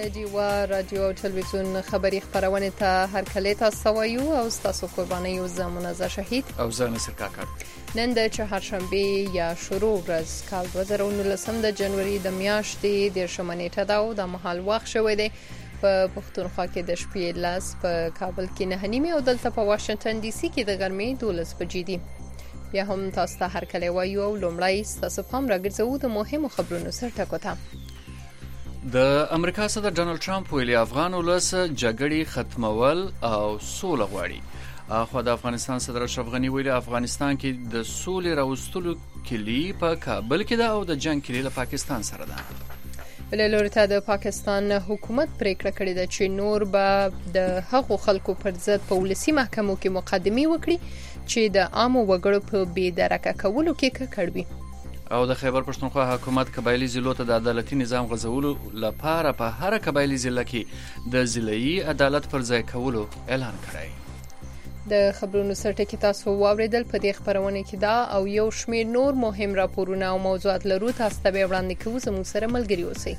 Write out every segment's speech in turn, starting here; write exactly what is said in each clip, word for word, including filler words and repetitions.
ډیوا رادیو او تلویزیون خبری خبرونه ته هر کله تاسو وایو او تاسو قرباني او زمونږه شهید او زه نصر کاکړ. نن د چهارشنبه یا شروع ورځ کال دوه زره و نولس د جنوري د میاشتې د شمنېټه دا او د محل وخت شوې ده په پښتونخوا کې د شپې لاس په کابل کې نه نیمه او دلته په واشنگټن ډي سي کې د ګرمۍ دولس بجې دي. بیا هم تاسو ته هر کله وایو او لومړی تاسو پام راګرځو د مهمو خبرونو سره ټکوته. د امریکا صدر ډانلډ ټرمپ ویلي افغان ولس جګړې ختمول او سوله غواړي. اخو د افغانستان صدر اشرف غنی ویلي افغانستان کې د سولې راوستلو کلی په کابل کې ده او د جنگ کلی له پاکستان سره ده. بل لورته د پاکستان حکومت پریکړه کړې ده چې نور به د هغو خلکو پر ضد په ولسی محکمو کې مقدمه وکړي چې د عامو وګړو په بې درکه کولو کې ککړوي. او د خیبر پښتونخوا حکومت قبایلی ضلعو ته د عدالتي نظام غځولو لپاره په هر قبایلی ضلع کې د ضلعي عدالت پر ځای کولو اعلان کړی. د خبرونو سره ټکی تاسو واوریدل په دې خبرونه کې دا او یو شمېر نور مهم راپورونه او موضوعات لرو تاسو ته وړاندې کوو زموږ سره ملګری اوسئ.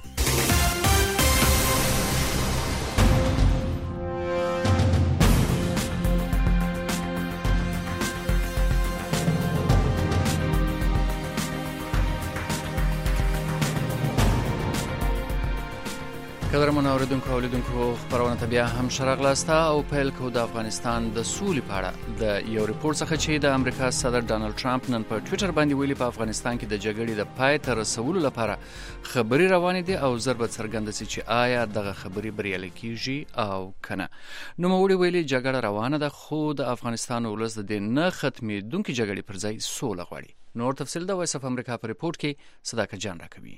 قدرمن اوریدونکو او لیدونکو خبرونه ته بیا هم شرغلاسته او پیل کو د افغانستان د سولې په اړه د یو ریپورت څخه چې د امریکا صدر ډانلډ ټرمپ نن په ټوئیټر باندې ویلي په افغانستان کې د جګړې د پای ته رسولو لپاره خبري روانې دي او ضرب څرګنده سي چې آیا دغه خبري بریالي کیږي او کنه. نو موړي ویلي جګړه روانه ده خو د افغانستان ولس د نه ختمېدونکو جګړې پر ځای سوله غواړي. نور تفصیل د وایس اف امریکا په ریپورت کې صداقت جان راکوي.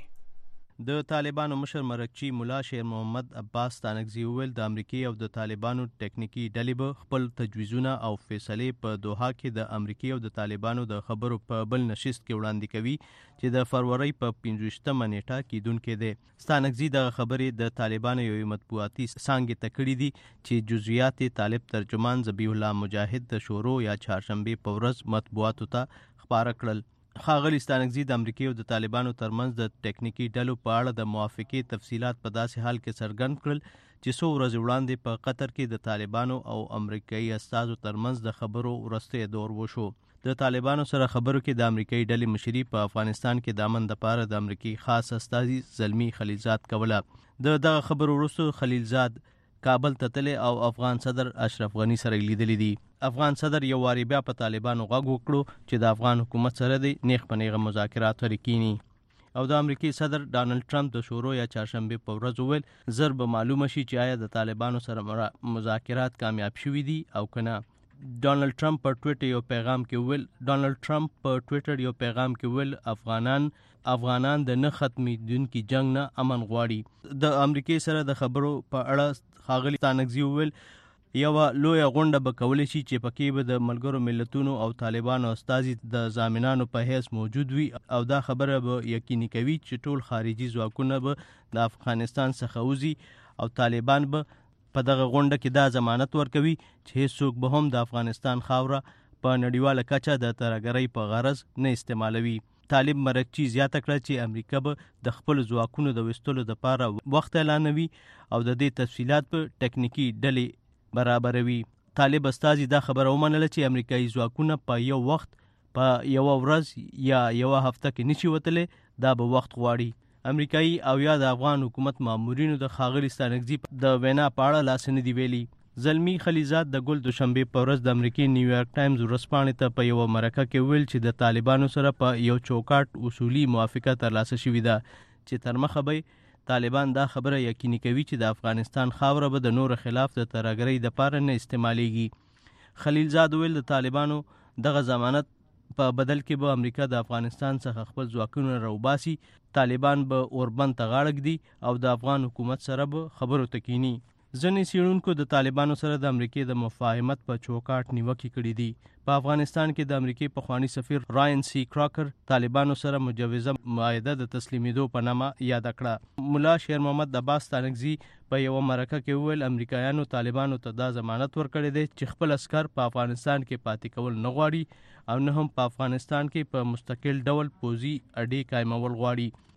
د طالبانو مشر مرکچی مولا شیر محمد عباس تانکزی ویل د امریکای او د طالبانو ټیکنیکی ډلې به خپل تجویزونه او فیصله په دوحه کې د امریکای او د طالبانو د خبرو په بل نشست کې وړاندې کوي چې د فروری په پنځوستمه نیټه کېدونکې ده. تانکزی د خبرې د طالبانو یو مطبوعاتي څانګې ته کړې دي چې جزئیات طالب ترجمان ذبیح الله مجاهد د شورو یا چهارشنبه په ورځ مطبوعاتو ته خبره کړل. ښاغلي ستانکزي د امریکای او د طالبانو ترمنځ د ټیکنیکی ډلو په اړه د موافقې تفصيلات په داسې حال کې څرګند کړل چې څو ورځې وړاندې په قطر کې د طالبانو او امریکایي استازو ترمنځ د خبرو وروستی دور وشو. د طالبانو سره خبرو کې د امریکایي ډلې مشري په افغانستان کې د امن لپاره د امریکایي خاص استازي زلمی خلیلزاد کوله. د دغه خبرو وروسته خلیلزاد کابل ته تللی او افغان صدر اشرف غنی سره لیدلی دي. افغان صدر یو واری بیا په طالبانو غږ وکړو چې د افغان حکومت سره د نیغ په نیغه مذاکرات وکړي او د امریکای صدر ډانلډ ټرمپ د شورو یا چهارشنبه په ورځ ویل زر به معلومه شي چې آیا د طالبانو سره مذاکرات کامیاب شوي دي او کنه. ډانلډ ټرمپ په ټوئیټر یو پیغام کې ویل ډانلډ ټرمپ په ټوئیټر یو پیغام کې ویل افغانان افغانان د نه ختمېدونکي جنگ نه امن غواړي. د امریکای سره د خبرو په اړه ښاغلي تانکزي ویل یو لوی غونډه به کولای شي چې پکې به د ملګرو ملتونو او طالبانو استازي د ضامنانو په حیث موجود وي او دا خبره به یقیني کوي چې ټول خارجي ځواکونه به د افغانستان څخه وځي او طالبان به په دغه غونډه کې دا ضمانت ورکوي چې هیڅوک به هم د افغانستان خاوره په نړیواله کچه د ترهګرۍ په غرض نه استعمالوي. طالب مرکچی زیاته کړه چې امریکا به د خپل ځواکونو د وستلو لپاره وخت اعلانوي او د دې تفصيلات په ټیکنیکی ډلې برابروي. طالب استازي دا خبره ومنله چې امریکایي ځواکونه په یو وخت په یو ورځ یا یو هفته کې نشي وتلی، دا به وخت غواړي. امریکایي او یا د افغان حکومت مامورینو د ښاغلي ستانکزي د وینا په اړه لاس نه دی ویلي. زلمی خلیلزاد د ګل دوشنبه په ورځ د امریکای نیویارک ټایمز ورځپاڼې ته په یو مرکه کې ویل چې د طالبانو سره په یو چوکاټ اصولي موافقه ترلاسه شوې ده چې تر مخه به طالبان دا خبره یقیني کوي چې د افغانستان خاوره به د نور خلاف د ترهګرۍ لپاره نه استعمالېږي. خلیلزاد ویل د طالبانو دغه ضمانت په بدل کې به امریکا د افغانستان څخه خپل ځواکونه راوباسي، طالبان به اوربند ته غاړه ږدي او د افغان حکومت سره به خبرو ته کینی. ځینې څېړونکو د طالبانو سره د امریکای د مفاهمت په چوکاټ نیوکې کړې دي. په افغانستان کې د امریکای پخوانی سفیر راین سی کراکر طالبانو سره مجوزه معاهده د تسلیمېدو په نامه یاد کړه. مولا شیر محمد عباس تانکزي په یو مرکه کې وویل امریکایانو طالبانو ته دا ضمانت ورکړی دی چې خپل عسکر په افغانستان کې پاتې کول نه غواړي او نه هم په افغانستان کې په مستقل ډول پوځي اډې قایمول غواړي.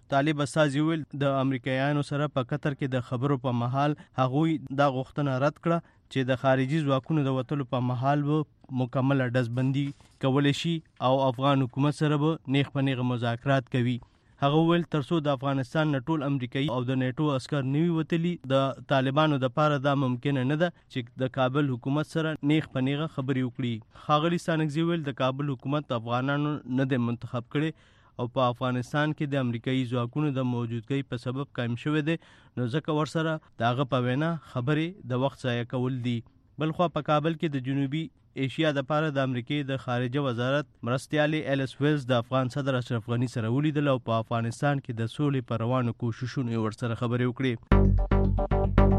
طالب استازي ویل د امریکایانو سره په قطر کې د خبرو په محل هغوی دا غوښتنه رد کړه چې د خارجي ځواکونو د وتلو په محل به مکمله ډزبندي کولی شي او افغان حکومت سره به نیغ په نیغه مذاکرات کوي. هغه ویل ترڅو د افغانستان نه ټول امریکایي او د نیټو عسکر نوي وتلي د طالبانو د پاره دا ممکنه نه ده چې د کابل حکومت سره نیغ په نیغه خبرې وکړي. ښاغلي ستانکزي ویل د کابل حکومت افغانانو نه دی منتخب کړي او په افغانستان کې د امریکایي ځواکونو د موجودګۍ په سبب قایم شوی دی، نو ځکه ورسره د هغه په وینا خبرې د وخت ضایع کول دي. بلخوا په کابل کې د جنوبي ایشیا د پاره د امریکای د خارجه وزارت مرستیالي ایلس ویلز د افغان صدر اشرف غنی سره ولیدل او په افغانستان کې د سولې پر روانو کوششونو ورسره خبرې وکړې.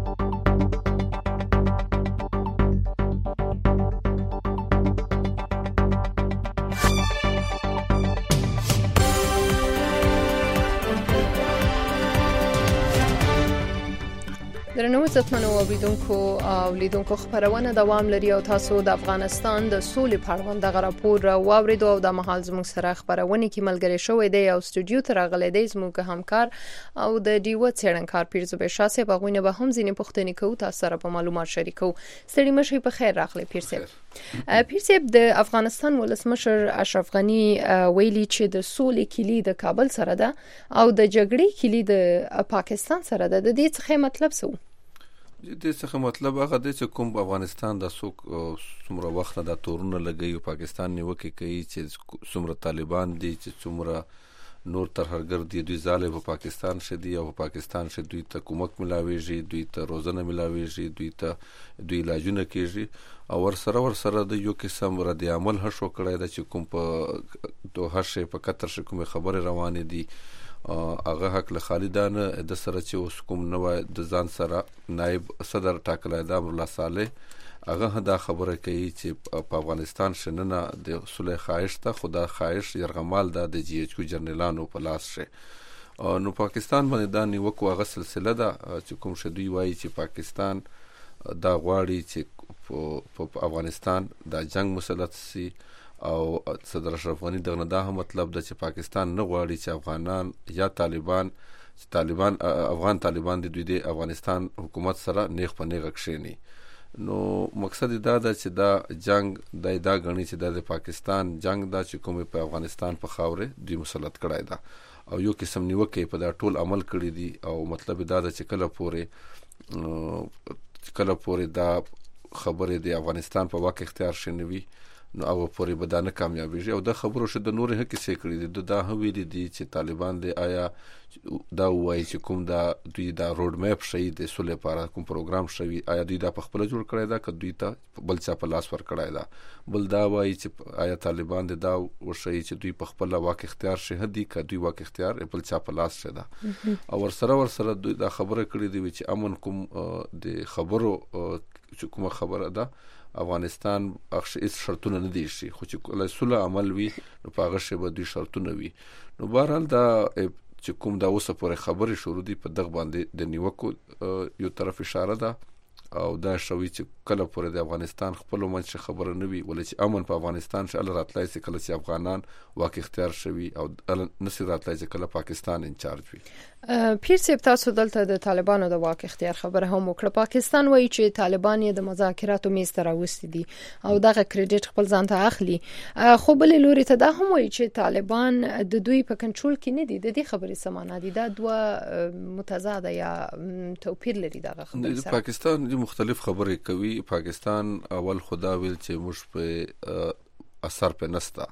درنو عزتمنو اوریدونکو او لیدونکو خبرونه دوام لري او تاسو د افغانستان د سولې په اړه دغه راپور واوریدو او د مهال زموږ سره خبرونه کې ملګری شوې دی او استودیو ته راغلی دی زموږ همکار او د ډیو څېړنکار پیرزو بشاسه په غوینه به هم ځینې پوښتنې کوو تاسو سره په معلومات شریکو. ستړي مشي په خیر راغلی پیرسه. پیرسه د افغانستان ولسمشر اشرف غنی ویلي چې د سولې کلی د کابل سره ده او د جګړې کلی د پاکستان سره ده. د دې څه مطلب څه و؟ د څه مطلب هغه دی چې کوم افغانستان د څوک څومره وخت د تورونه لګي او پاکستان نیوکه کوي چې څومره طالبان دي چې څومره نور ترهګر دي، دوی ظالم په پاکستان شدي او په پاکستان شې دوی ته کومک ملاويږي، دوی ته روزنه ملاويږي، دوی ته دوی علاجونه کیږي او ورسره ورسره د یو قسم رد عمل هشو کړی د چې کوم په دوه شې په قطر شې کوم خبره روانه دي هغه حق له خالدان د سره چې اوس کوم نو د ځان سره نائب صدر ټاکلی د امر الله صالح هغه دا خبره کوي چې په افغانستان شننه د صلح خواهش ته خدا خواهش يرغمال د جی ایچ کو جنرالانو په لاس شه نو پاکستان باندې دا نیوکو هغه سلسله ده چې کوم شدوی وایي چې پاکستان دا غواړي چې په افغانستان د جنگ مسلط سي او صدر اشرف غنی دغه دا هم مطلب ده چې پاکستان نه غواړي چې افغانان یا طالبان چې طالبان افغان طالبان د دوی د افغانستان حکومت سره نیغ په نیغه کښینی. نو مقصد دا ده چې دا جنگ د دا غنی چې د پاکستان جنگ دا چې کوم په افغانستان په خاوره دوی مسلط کړای ده او یو قسم نیوکه په دا ټول عمل کړی دي او مطلب دا ده چې کله پورې کله پورې دا خبره د افغانستان په واقع اختیار شنوي نو او پورې بدانه کامیابیږي او د خبرو شد د نور هکې څه کړی دي دا هم ویلي دي چې طالبان د آیا دا وایي چې کوم دا دوی دا روډ میپ شي د سولې لپاره کوم پروګرام شوی آیا دوی دا په خپل جوړ کړی دا که دوی ته بل څه په لاس ور کړی دا بل دا وایي چې آیا طالبان د دا وشي چې دوی په خپل واقع اختیار شه هدي که دوی واقع اختیار بل څه په لاس شه دا او ورسره ورسره دوی دا خبره کړی دی چې امن کوم د خبرو چې کوم خبره ده افغانستان اخش اس شرطونه نه دي شي خو چې کله سوله عمل وي نو په هغه شی به دوی شرطونه وي. نو بهرحال دا چې کوم دا اوسه پورې خبرې شروع دي په دغه باندې د نیوکو یو طرف اشاره ده او دا شوی چې کله پورې د افغانستان خپل منځ خبره نه وي ولې چې امن په افغانستان شاله راتلای سي کله چې افغانان واقع اختیار شوي او نسی راتلای چې کله پاکستان انچارج وي. پیر صاحب تاسو دلته د طالبانو د واقع اختیار خبره هم وکړه. پاکستان وایي چې طالبان یې د مذاکراتو میز ته راوستي دي او دغه کریډټ خپل ځان ته اخلي خو بل لوري ته دا هم وایي چې طالبان د دوی په کنټرول کې نه دي. د دې خبرې سمانه دي دا دوه متضاد یا توپیر لري دغه خبره سره. پاکستان مختلف خبرې کوي. پاکستان اول خدا ویل چې موږ په اثر په نستا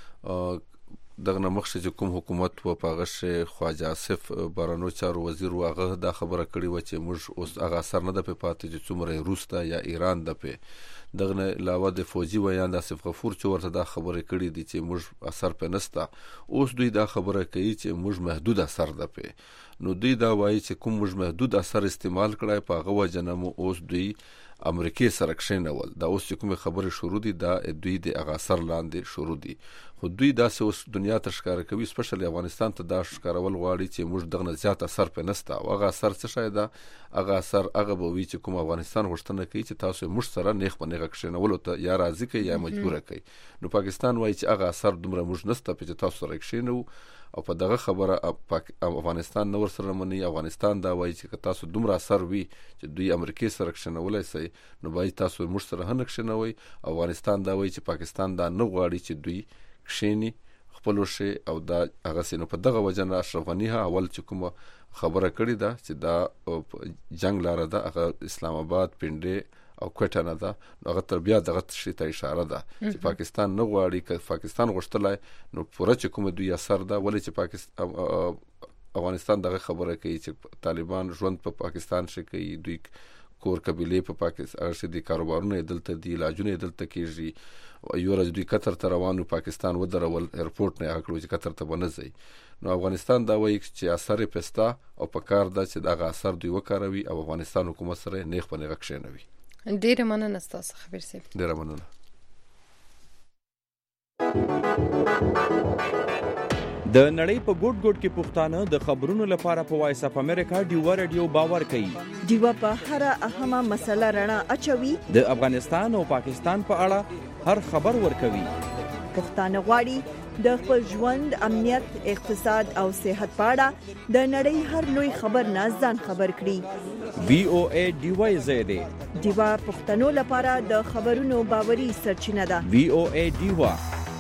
دغه مخشه چې کوم حکومت و پاغه خواجه آصف بارانو چارو وزیر واغه دا خبره کړې و چې موږ اوس هغه اثر نه د په پاتې چې څومره روس ته یا ایران د په دغه علاوه د فوجي ویان د آصف غفور چې ورته دا خبره کړې دي چې موږ اثر په نستا اوس دوی دا خبره کوي چې موږ محدود اثر ده په نو دوی دا وایي چې کوم موږ محدود اثر استعمال کړای په هغه وجنمو اوس دوی امریکای سره کښینول دا اوس کوم خبره شروع دي دا دوی د هغه اثر لاندې شروع دي خو دوی دا اوس دنیا ته ښکار کوي سپیشلی افغانستان ته دا ښکارول غواړي چې موږ دغه زیات اثر په نستا او هغه اثر څه شي دا هغه اثر هغه به وي چې کوم افغانستان غوښتنه کوي چې تاسو موږ سره نیغ په نیغه کښینول ته یا راضي کوي یا مجبور کوي. نو پاکستان وایي چې هغه اثر دومره موږ نسته چې تاسو سره کښینو او په دغه خبره افغانستان نور سره مني. افغانستان دا وایي چې تاسو دومره اثر وي چې دوی امریکای سره کښنولای شي نو باید تاسو موږ سره هم کښنوي. افغانستان دا وایي چې پاکستان دا نه غواړي چې دوی کښینی خپل شي او دا هغه سينو په دغه وجه نه اشرف غنی ها اول چې کومه خبره کړې ده چې دا جنگ لاره ده هغه اسلام آباد پنډه او کوټه نه ده نو هغه تر بیا دغه شي ته اشاره ده چې پاکستان نه غواړي چې پاکستان غوښتلای نو پوره چې کوم دوی اثر ده ولې چې پاکستان افغانستان دغه خبره کوي چې طالبان ژوند په پاکستان شي کوي دوی کور قبيله په پاکستان شي دي کاروبارونه دلته دي علاجونه دلته کیږي یو ورځ دوی قطر ته روانو پاکستان ودرول ایرپورټ نه هغه چې قطر ته ونځي نو افغانستان دا وایي چې اثر پستا او په کار ده چې دغه اثر دوی وکاروي او افغانستان حکومت سره نیغ په نیغ کښینوي. ډیره مننه ستاسو خبر سي. ډیره مننه. د نړۍ په ګوټ ګوټ کې پښتانه د خبرونو لپاره په وایس اف امریکا ډیو رادیو باور کوي. ډیو په هر اهمه مسله رڼا اچوي. د افغانستان او پاکستان په اړه هر خبر ورکوي. پښتانه غواړي د خپل ژوند امنیت اقتصاد او صحت په اړه د نړۍ هر لوی خبر نه ځان خبر کړي. وی او ای ډیو زیاده ډیو پښتنو لپاره د خبرونو باوري سرچینه ده. وی او ای ډیو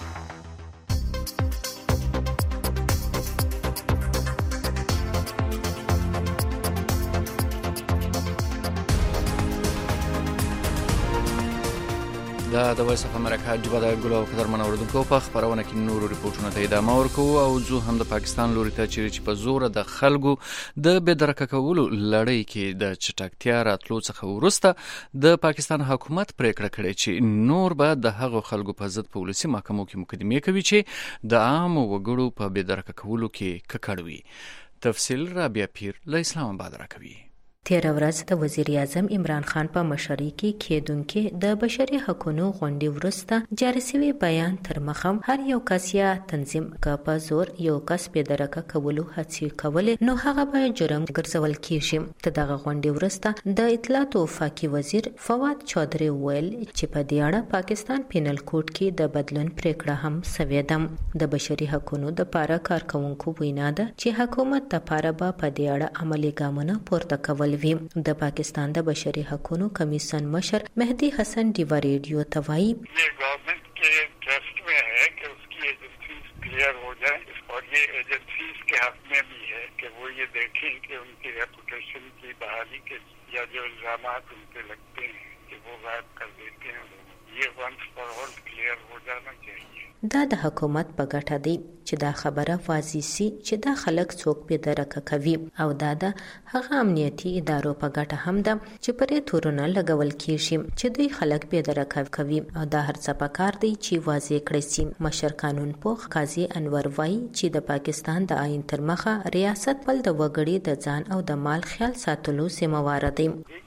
دا د وایس اف امریکا ډیو د ګلو قدرمن اوردونکو په خبرونه کې نورو ریپورتونو ته ادامه ورکوو او زه هم د پاکستان لوري ته چې په زور د خلکو د بېدرکه کولو لړۍ کې د چټکتیا راتلو څخه وروسته د پاکستان حکومت پریکړه کړې چې نور به د هغو خلکو په ضد په ولسي محکمو کې مقدمې کوي چې د عام وګړو په بېدرکه کولو کې ککړ وي. تفصیل رابعه پیر له اسلام آباد راکوي. تیر ورځ د وزیر اعظم عمران خان په مشرۍ کې کېدونکې د بشري حقوقو غونډې وروسته جاري شوی بیان تر مخم هر یو کس یا تنظیم که په زور یو کس بېدرکه کولو هڅې کولې نو هغه به جرم ګرځول کیږي. د دغه غونډې وروسته د اطلاعات او وفاقي وزیر فواد چودھری ویل چې په دې اړه پاکستان پینل کوډ کې د بدلون پریکړه هم شوې ده. د بشري حقوقو د پاره کارکونکو وینا ده چې حکومت د پاره به په دې اړه عملي ګامونه پورته کول. د پاکستان د بشري حقوقو کمیشن مشر مهدی حسن ډیو ریډیو ته وایي یہ گورنمنٹ کے ٹرسٹ میں ہے کہ اس کی ایجنسیز کلیئر ہو جائیں اور یہ ایجنسیز کے حق میں بھی ہے کہ وہ یہ دیکھیں کہ ان کی ریپوٹیشن کی بحالی کے یا جو الزامات ان پہ لگتے ہیں کہ وہ غائب کر دیتے ہیں یہ ونس فار آل کلیئر ہو جانا چاہیے. دا د حکومت په ګټه دی چې دا خبره واضح سي چې دا خلک څوک بېدرکه کوي او دا د هغه امنیتي ادارو په ګټه هم ده چې پرې تورونه لګول کیږي چې دوی خلک بېدرکه کوي او دا هر څه پکار دی چې واضح کړی سي. مشر قانون پوه قاضي انور وایي چې د پاکستان د آئین تر مخه ریاست بل د وګړي د ځان او د مال خیال ساتلو ذمہوار دی.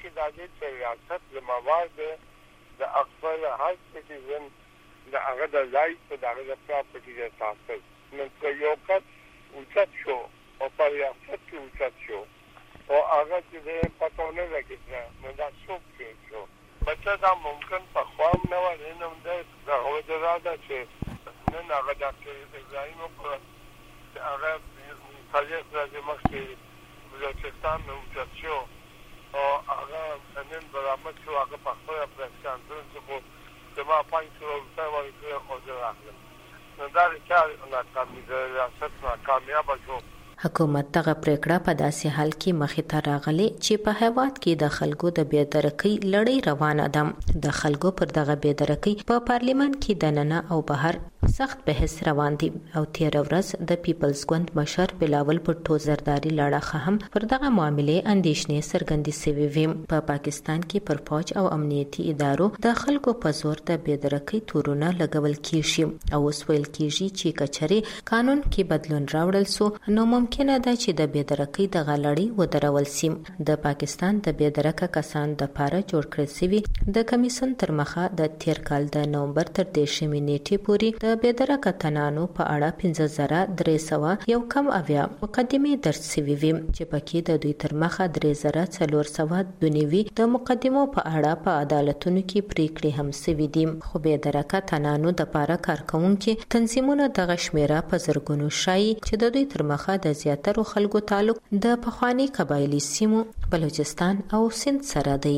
ریاست ذمہوار ده د خپل هر سټیزن د هغه د لایف په دغه د پراپرټي د تاسو نن که یو کس اوچت شو او په ریاست کې اوچت شو او هغه چې پته نه لګي نو دا څوک شو بچا دا ممکن په خوام نه وای نه د هغه د راځه چې نن هغه د ابراهیم په هغه فعالیت راځي مخکې بلوچستان نو اوچت شو او هغه نن برآمد شو هغه په خپل افغانستان څخه دما پنځه سوه روپۍ ورکړي راغلل نو دا چې ناکامي ده ریاست ناکامیاب شو. حکومت دغه پریکړه په داسې حال کې مخې ته راغلي چې په هیواد کې د خلکو د بېدرکۍ لړۍ روانه ده. د خلکو پر دغه بېدرکۍ په پارلیمان کې دننه او بهر سخت بحث روان دي او تیر ورځ د پیپلز ګوند مشر بلاول بھټو زرداری لاړه هم پر دغه معاملې اندېښنې څرګندې شوې وې. په پاکستان کې پر فوج او امنیتي ادارو د خلکو په زور د بېدرکۍ تورونه لګول کیږي او اوس ویل کیږي چې کچري قانون کې بدلون راوړل سو نو ممکن ممکنه ده چې د بېدرکۍ د غلړۍ ودرول سي. د پاکستان د بېدرکه کسان د پاره جوړ کړی سوي د کمیسیون تر مخه د تیر کال د نومبر تر دیرشمې نیټې پورې د بېدرکه تنانو په اړه پنځه زره درې سوه یو کم اویا مقدمې درج سوي وي چې پکې د دوی تر مخه درې زره څلور سوه دوه نوي د مقدمو په اړه په عدالتونو کې پریکړې هم سوي دي. خو بېدرکه تنانو د پاره کارکوونکي تنظیمونه دغه شمیره په زرګونو ښایي چې د دوی تر مخه د زیاترو خلکو تعلق د پخواني قبایلي سیمو بلوچستان او سند سره دی.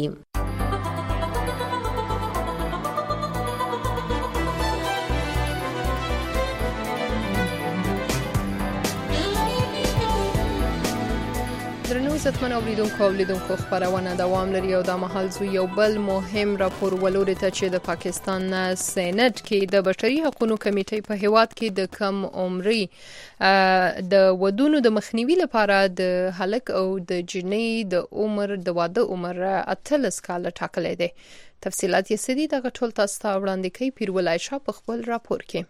درنو عزتمن اوریدونکو او لیدونکو خبرونه دوام لري او د مهال زو یو بل مهم راپور ولوري ته چې د پاکستان سېنات کې د بشري حقوقو کمیټې په هیواد کې د کم عمري د ودونو د مخنیوي لپاره د هلک او د جنۍ د عمر د واده عمر اتلس کال ټاکلی دی. تفصيلات یې سدي دغه ټول تاسو ته وړاندې کوي پیرول عائشہ په خپل راپور کې.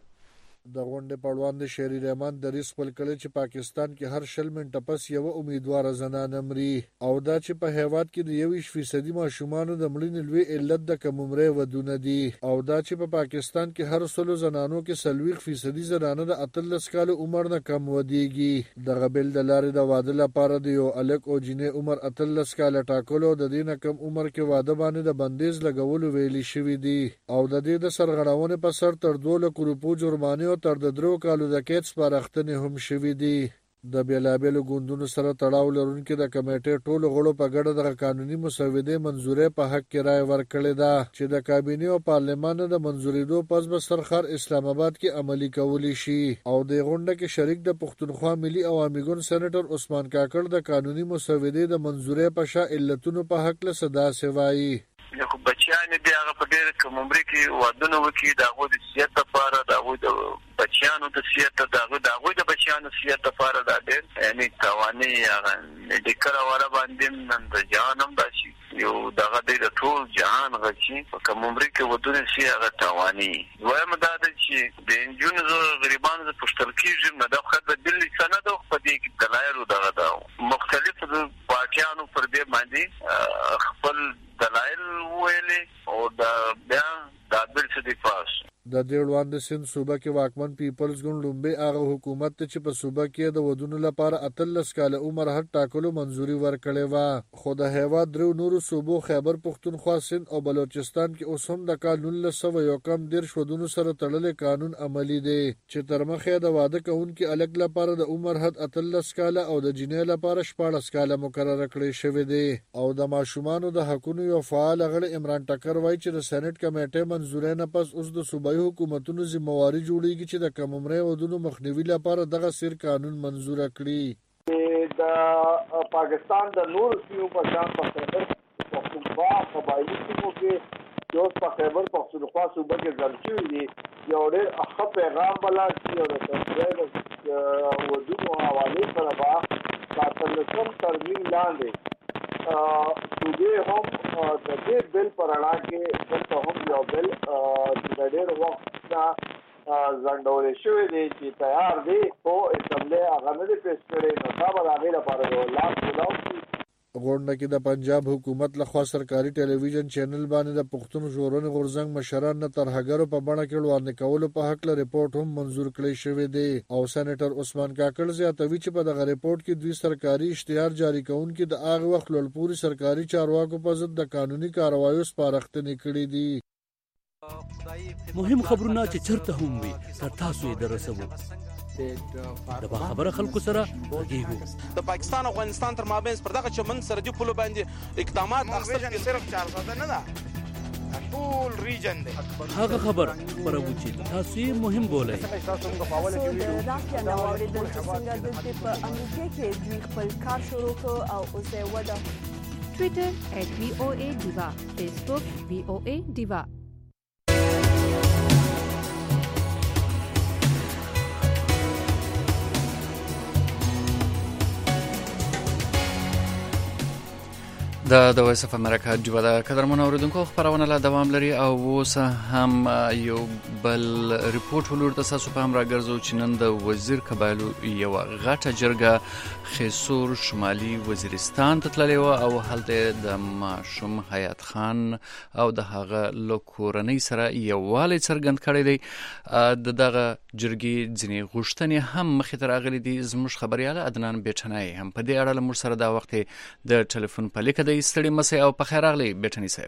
د غونډې په وړاندې شهري رحمان دریس خپل کړي چې پاکستان کې هر شل منټه پس یو امیدوار زنانه مري او دا چې په هیواد کې د یو فیصدي ماشومان د مړینې لوی علت د کم عمره ودونه دي او دا چې په پاکستان کې هر سلو زنانو کې سلويخ فیصدي زنانه د اتلس کال عمر نه کم ودیږي. د غبل د لارې د واده لپاره د یو الک او جنې عمر اتلس کال ټاکلو د دینه کم عمر کې واده باندې د بندیز لګولو ویلي شوی دی او د دې د سرغړاونې په سر تر دوه لک روپو جرمانه تر د درو کالو د کېټ سپارښتنې هم شوې دي. د بیلابېلو ګوندونو سره تړاو لرونکي د کمیټې ټولو غړو په ګډه د قانوني مسودې منزورې په حق کې رائے ورکړې ده چې د کابینې او پارلمان د منزورېدو پس به سرخر اسلام آباد کې عملی کولی شي. او د غونډه کې شریک د پښتونخوا ملي عوامي ګوند سېنیټر عثمان کاکړ د قانوني مسودې د منزورې په شا علتونو په حق له صدا سوایي. خو بچیان دي هغه په ډېر کم عمر کې وادونه وکړي د هغوی د صحت لپاره د هغوی د بچیانو د صحت د هغوی د هغوی د بچیانو صحت لپاره دا ډېر یعنې تاواني هغه میډیکل واره باندې نن د جهان هم راشي یو دغه دی د ټول جهان غچي په کم عمر کې ودونه شي هغه تاواني. دویم دا ده چې د نجونو زه غریبانو زه پوښتل کېږم نه دا خو د دلي سند او په دې کې دلایلو دغه ده مختلفو پارټیانو پر دې باندې خپل دلایل ویلي او دا بیا دا بل څه دی پاس. د دې وړاندې سند صوبه کې واکمن پیپلز ګوند لومبي هغه حکومت ته چې په صوبه کې د ودونو لپاره اتلس کال عمر حد ټاکلو منځوري ورکړې و خو د هیواد درو نورو صوبو خیبر پښتونخوا سند او بلوچستان کې اوس هم د کال نولس سوه یو کم دیرش ودونو سره تړلې قانون عملی دی چې تر مخه د واده کوونکي الګ لپاره د عمر حد اتلس کال او د جنۍ لپاره شپاړس کال مقرره کړی شوی دی. او د ماشومانو د حقوقو یو فعال غړي عمران ټکر وایي چې د سېنات کمیټې منځورې نه پس اوس د صوبایي حکومتونو ذمہواری جوړیږي چې د کم عمره ودونو مخنیوي لپاره دغه سیر قانون منزور کړي. د پاکستان د نور سیمو په شان په خیبر پختونخوا قبایلی سیمو کې جو په خیبر پختونخوا صوبه کې ځل دي یو ډېر اخ پیغام بلا چې د تفریح ودونو حواله سره با تاسو ترمیم لاندې صوبې هم د دې بل پر اړه کې څه هم یو بل د ډېر وخت نه ځنډول شوی دی چې تیار دی خو اسمبلی هغه نه دی پیش کړی نو دا به د هغې لپاره یو لاس ولاړ شي. غونډه کې د پنجاب حکومت لخوا سرکاري ټلویزیون چینل باندې د پښتون ژغورنې غورځنګ مشران نه ترهګرو په بڼه کې وړاندې کولو په حق له ریپورت هم منظور کړی شوی دی او سېنیټر عثمان کاکړ زیاتوي چې په دغه ریپورت کې دوی سرکاري اشتهار جاری کوونکي د هغه وخت لوړپوړي سرکاري چارواکو په ضد د قانوني کاروایو سپارښتنې کړې دي. مهم خبرونه چې چرته هم وي تر تاسو یې درسوو. د با خبره خلکو سره غږیږو. د پاکستان او افغانستان تر مابین پر دغه چمن سرحدي پولو باندې اقدامات اخیستل صرف چار ساده نه ده ټول ریجن دی. هغه خبر خبرو چې تاسو یې مهم بولئ. د راکیا نو اوریدل چې څنګه د په امریکا کې دوی خپل کار شروع کړ او اوس یې ودا ټوئیټر ات وی او ای دیوا فیسبوک وی او ای دیوا. د د وایس اف امریکا ډیو د قدرمن اوریدونکو خبرونه لا دوام لري او اوس هم یو بل ریپورت ولور د تاسو په هم راګرځو چې نن د وزیر قبایلو یو غټه جرګه خیسور شمالي وزیرستان ته تللی و او هلته د ماشوم حیات خان او د هغه لکورنۍ سره یووالی څرګند کړی دی د دغه جرګې ځینې غوښتنې هم مخې ته راغلي دي. زموږ خبريال عدنان بیٹنای هم په دې اړه موږ سره دا وخت د ټلیفون په لیکه د ستړي مسي او په خیر راغلی بیٹنی صاحب.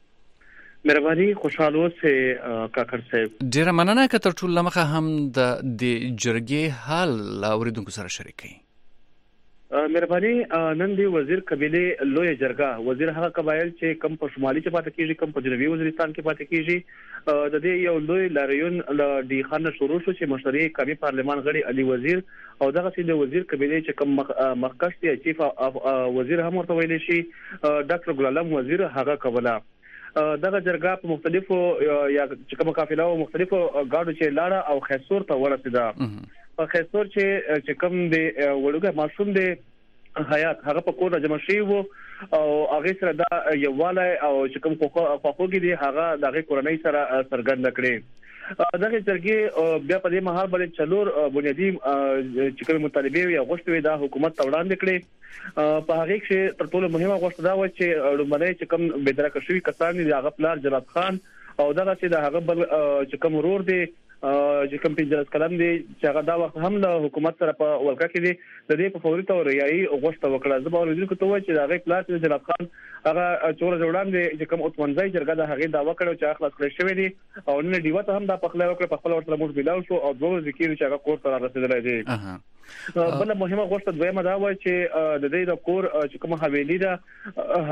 مهرباني خوشاله اوسه کاکر صاحب. ډیره مننه که تر ټولو مخه هم د د جرګې حال اوریدونکو سره شریکي. مهرباني نن دی وزیر قبيله لوی جرګه وزیر هغه قبایل چې کم په شمالي کې پاتې کیږي کم په جنوبي وزیرستان کې پاتې کیږي د دې یو لوی لاریون د ډی خان شروع شو چې مشري قومي پارلمان غړي علي وزیر او دغه چې د وزیر قبيله چې کم مخکښ دی چیف وزیر هم ورته ویل شي ډاکټر ګلالم وزیر هغه کوله. دغه جرګه په مختلفو یا چې کوم قافله او مختلفو گاډو چې لاړه او خیسور ته ورسېده. په خیسور چې چې کوم دی وړوګه ماشوم دی حیات هغه په کور جمع شي وو او هغه سره دا یواله او چې کوم خواخوږي دی هغه دغه کورنۍ سره سرګند کړي. دغه جرګې بیا په دې مهال باندې چلور بنیادی چې کوم مطالبه یا غوښتنې د حکومت وړاندې کړي. په هغه کې تر ټولو مهمه غوښتنه دا و چې لومړی چې کوم بدرکه شوی کسان دي هغه پلار جلال خان او دغه چې د هغه بل چې کوم ورور دی چې کوم پنځلس کلم دی چې هغه دا وخت هم له حکومت سره په ولکه کې دی د دې په فوري تور ریایي غوښته وکړه. زه به ورته کوم چې دا غي پلاس د جلال خان هغه چور جوړان دی چې کوم اوتمنځي جرګه د هغه دا وکړو چې اخلاص کړی شوی دی او نن دیوه ته هم دا په خپل وکړه په خپل ورته موږ بلاو شو او دوه ذکر چې هغه کور ته رسیدلی دی. بل مهمه غوښتنه دویمه دا و چې د دې د کور چې کوم حویلی ده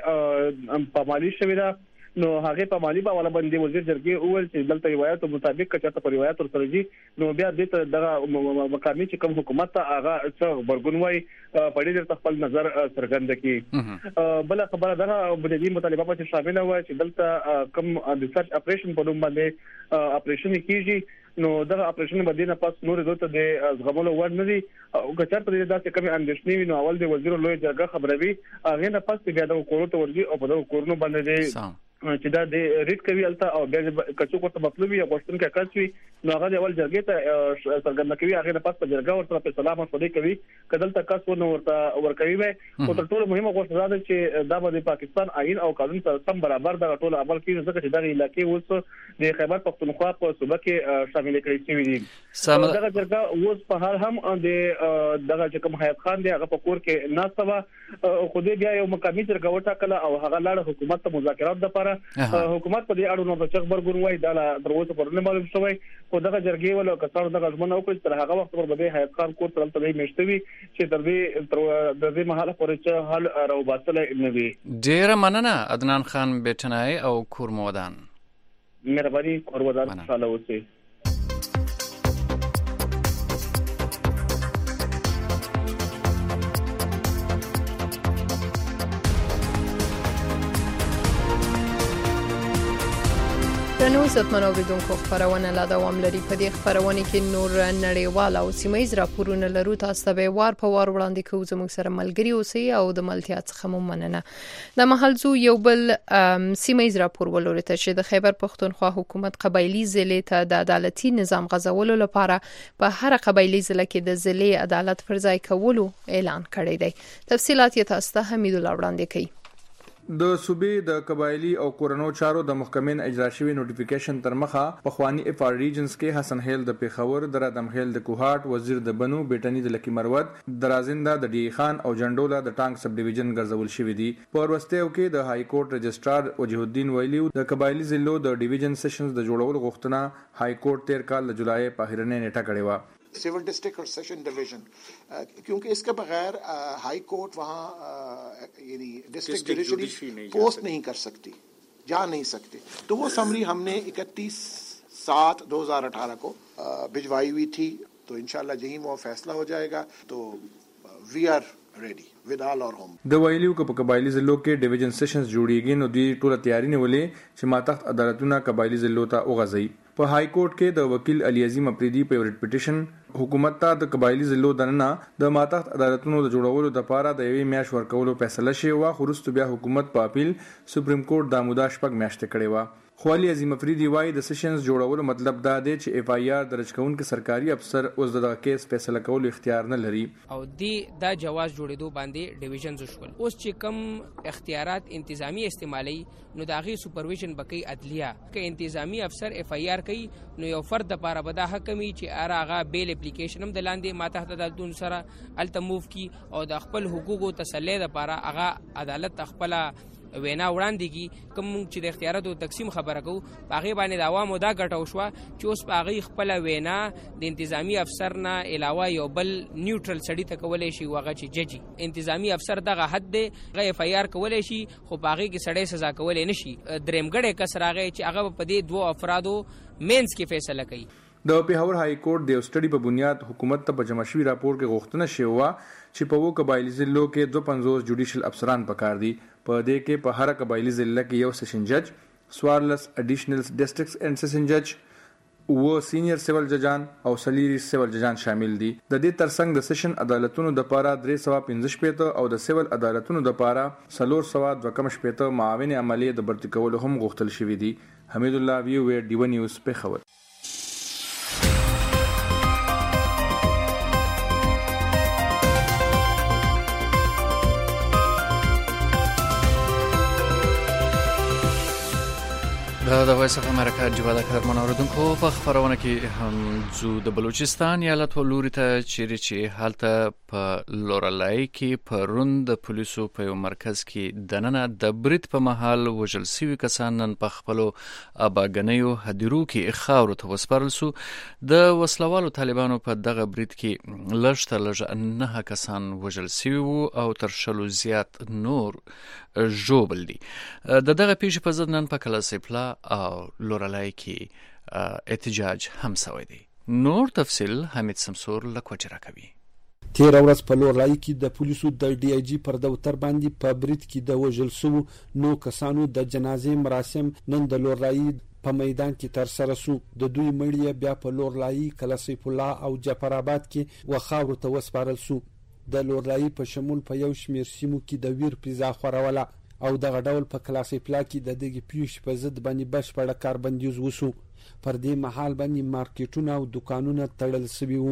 هغه په مالی شوی ده نو هغه په مالی باندې باندې وزیر جرګې اول چې دلته روایت مطابق کچته په روایت سره دي نو بیا د دغه مقامي چې کوم حکومت هغه څو برګونوي په دې خپل نظر څرګند کړي. بل خبره ده بنیادی مطالبه په شامل و چې دلته کوم د سرچ اپریشن په نوم باندې اپریشن کیږي نو دغه اپریشن باندې نه پاس نور دوته د زغملو ور نه دي او کچر په دې داسې کوم اندېښنې نو اول د وزیر لوی جرګه خبروي هغه نه پاس بیا د کورو ته ورځي او په دغه کورونو باندې چې دا د ریټ کوي الته او بیا کچو کوته مطلوبي او غوښتنه کې کاسوي نو هغه اول جرګې ته څرګند کوي هغه نه پاس په جرګه ورته په سلام مشورې کوي کدل تک کاسو نو ورته ورکوي وي او تر ټولو مهمه غوښتنه ده چې دا د پاکستان آئین او قانون سره سم برابر د ټولو عمل کوي ځکه چې دغه علاقې اوس د خیبر پختونخوا په صوبه کې شامل کړي شوی دي. دغه جرګه اوس په حال هم د دغه چې کوم حیات خان دی هغه په کور کې ناستوه خو دې بیا یو مقامي جرګه وټاکله او هغه لاړ حکومت ته مذاکرات لپاره حکومت په دې اړه نو د چغبر ګوروي دا دروازه پر نه معلوم شوی خو دغه جرګې ول کسانو دغه ځمنه او تر هغه وخت پر بده حیات خان کور تل ته میشتوي چې تر دې د دې محله پورې چې حل راو باسل نه وي. ډیر مننه عدنان خان بیٹنای او کورمودان. مهرباني کورمودان انشاءالله اوسه. نو عزتمن اوریدونکو خبرونه لا دوام لري. په دې خبرونه کې نور نړیوال او سیمایي راپورونه لرو. تاسو ته به وار په وار وړاندې کوو. زموږ سره ملګری اوسئ او د ملتیا څخه مو مننه. د محلزو یو بل سیمایي راپور ولورته چې د خیبر پختونخوا حکومت قبایلی ضلع ته د عدالتي نظام غځولو لپاره په هر قبایلی ضلع کې د ضلع عدالت پر ځای کولو اعلان کړی دی. تفصيلات یې تاسو ته حمید الله وړاندې کوي. د صوبې د قبایلی او کورنو چارو د محکمین اجرا شوی نوټیفیکیشن تر مخه په خواني اف ار ریجنز کې حسن هیل د پیښور، در ادم هیل د کوهاټ، وزیر د بنو، بیٹنی د لکی مروت، درازنده د ډی خان او جنډولا د ټانک سب ډیویژن ګرځول شوی دي. په ورستیو کې د های کورټ رجسترار وجه الدین ویلیو د قبایلی ضلعو د ډیویژن سیشنز د جوړولو غوښتنه های کورټ تیر کال د جولای په اخرنه نیټه کړې و. Civil district और session division क्योंकि इसके बगैर हाई कोर्ट वहाँ यानी डिस्ट्रिक्ट जुडिशरी पोस्ट नहीं कर सकती, जा नहीं सकती. तो वो समरी हमने इकतीस सात दो हजार अठारह को भिजवाई हुई थी. तो इंशाल्लाह यही वो फैसला हो जाएगा. तो we are ready with all our home. د ویلیو په قبایلی ضلعو کې ډیویژن سیشنز جوړیږي نو دوی ټول تیاری نیولې چې ماتحت عدالتونه قبایلی ضلعو ته وغځي. په های کورټ کې د وکیل علي عظیم افریدي په ریټ پټیشن حکومت ته د قبایلی ضلعو دننه د ماتحت عدالتونو د جوړولو لپاره د یوې میاشت ورکولو فیصله شوې وه، خو وروسته بیا حکومت په اپیل سپریم کورټ دا موده شپږ میاشتې کړې وه. خو علي عظیم افریدي وایي د سیشنز جوړولو مطلب دا دی چې اف آی آر درج کوونکي سرکاري افسر اوس د کیس فیصله کولو اختیار نه لري او دی دا جواز جوړېدو باندې ډیویژنز وشول. اوس چې کم اختیارات انتظامی استعمالي نو د هغې سوپرویژن به کوي عدلیه. که انتظامی افسر اف آی آر کوي نو یو فرد دپاره به دا حق وي چې اره هغه بیل اپلیکیشن هم د لاندې ماتحت عدالتونو سره هلته موف کي او د خپل حقوقو تسلی دپاره هغه عدالت ته خپله وینا وړاندې کی. کوم چې د اختیاراتو تقسیم خبره کوو په هغې باندې د عوامو دا ګټه وشوه چې اوس په هغې خپله وینا د انتظامي افسر نه علاوه یو بل نیوټرل سړي ته کولی شي، هغه چې ججي. انتظامي افسر دغه حد دی، هغه اف آی آر کولی شي خو په هغې کې سړی سزا کولی نه شي. درېمګړی کس راغی چې هغه په دې دوو افرادو مینس کې فیصله کوي. د پیښور های کورټ د یو سټډي په بنیاد حکومت ته په جمع شوي راپور کې غوښتنه شوې وه چې په اووه قبایلي ضلعو کې دوه پنځوس جوډیشل افسران پکار دي. په دې کې په هره قبایلي ضلع کې یو سیشن جج، څوارلس اډیشنل ډسټرکټس اینډ سیشن جج، اووه سینیئر سیول ججان او څلېرویشت سیول ججان شامل دي. د دې ترڅنګ د سیشن عدالتونو دپاره درې سوه پنځه شپېته او د سیول عدالتونو دپاره څلور سوه دوه کم شپېته معاون عملیې د برتي کولو هم غوښتل شوي دي. حمید الله وی او ډیو نیوز پېښور. دا د وایس اف امریکا جوړه د خبرونو اوریدونکو په خبرونه کې هم زو د بلوچستان ایالت ولوري ته چیرې چې حالت په لورلای کې په روند د پولیسو په یو مرکز کې دننه د بریټ په محل وژل شوي کسان نن په خپلو اباګنیو هدیرو کې خاورو ته وسپارل سو. د وسلوالو طالبانو په دغه بریټ کې لږ تر لږه نه کسان وژل شوي وو او تر شلو زیات نور ژوبل دي. د دغه پیښې په ضد نن په کلاسیپلا او لورلای کې احتجاج هم شوی دی. نور تفصیل حمید سمسور لکوچرا کوي. تیر ورځ په لورلای کې د پولیسو د ډي آی جی پر دفتر باندې په بریټ کې د وژل شوو نو کسانو د جنازې مراسم نن د لورلای په میدان کې تر سره سو. د دوی مړی بیا په لورلای، کلاسیپلا او جعفر آباد کې وخاورو ته وسپارل سو. د لورلای په شمول په یو شمیر سیمو کې د ویر پیزا خوروله او دغه ډول په کلاسیپلا کې د دغې پیښې په ضد باندې بشپړه کاربندیز وسو. پر دې مهال باندې مارکیټونه او دکانونه تړل شوي وو.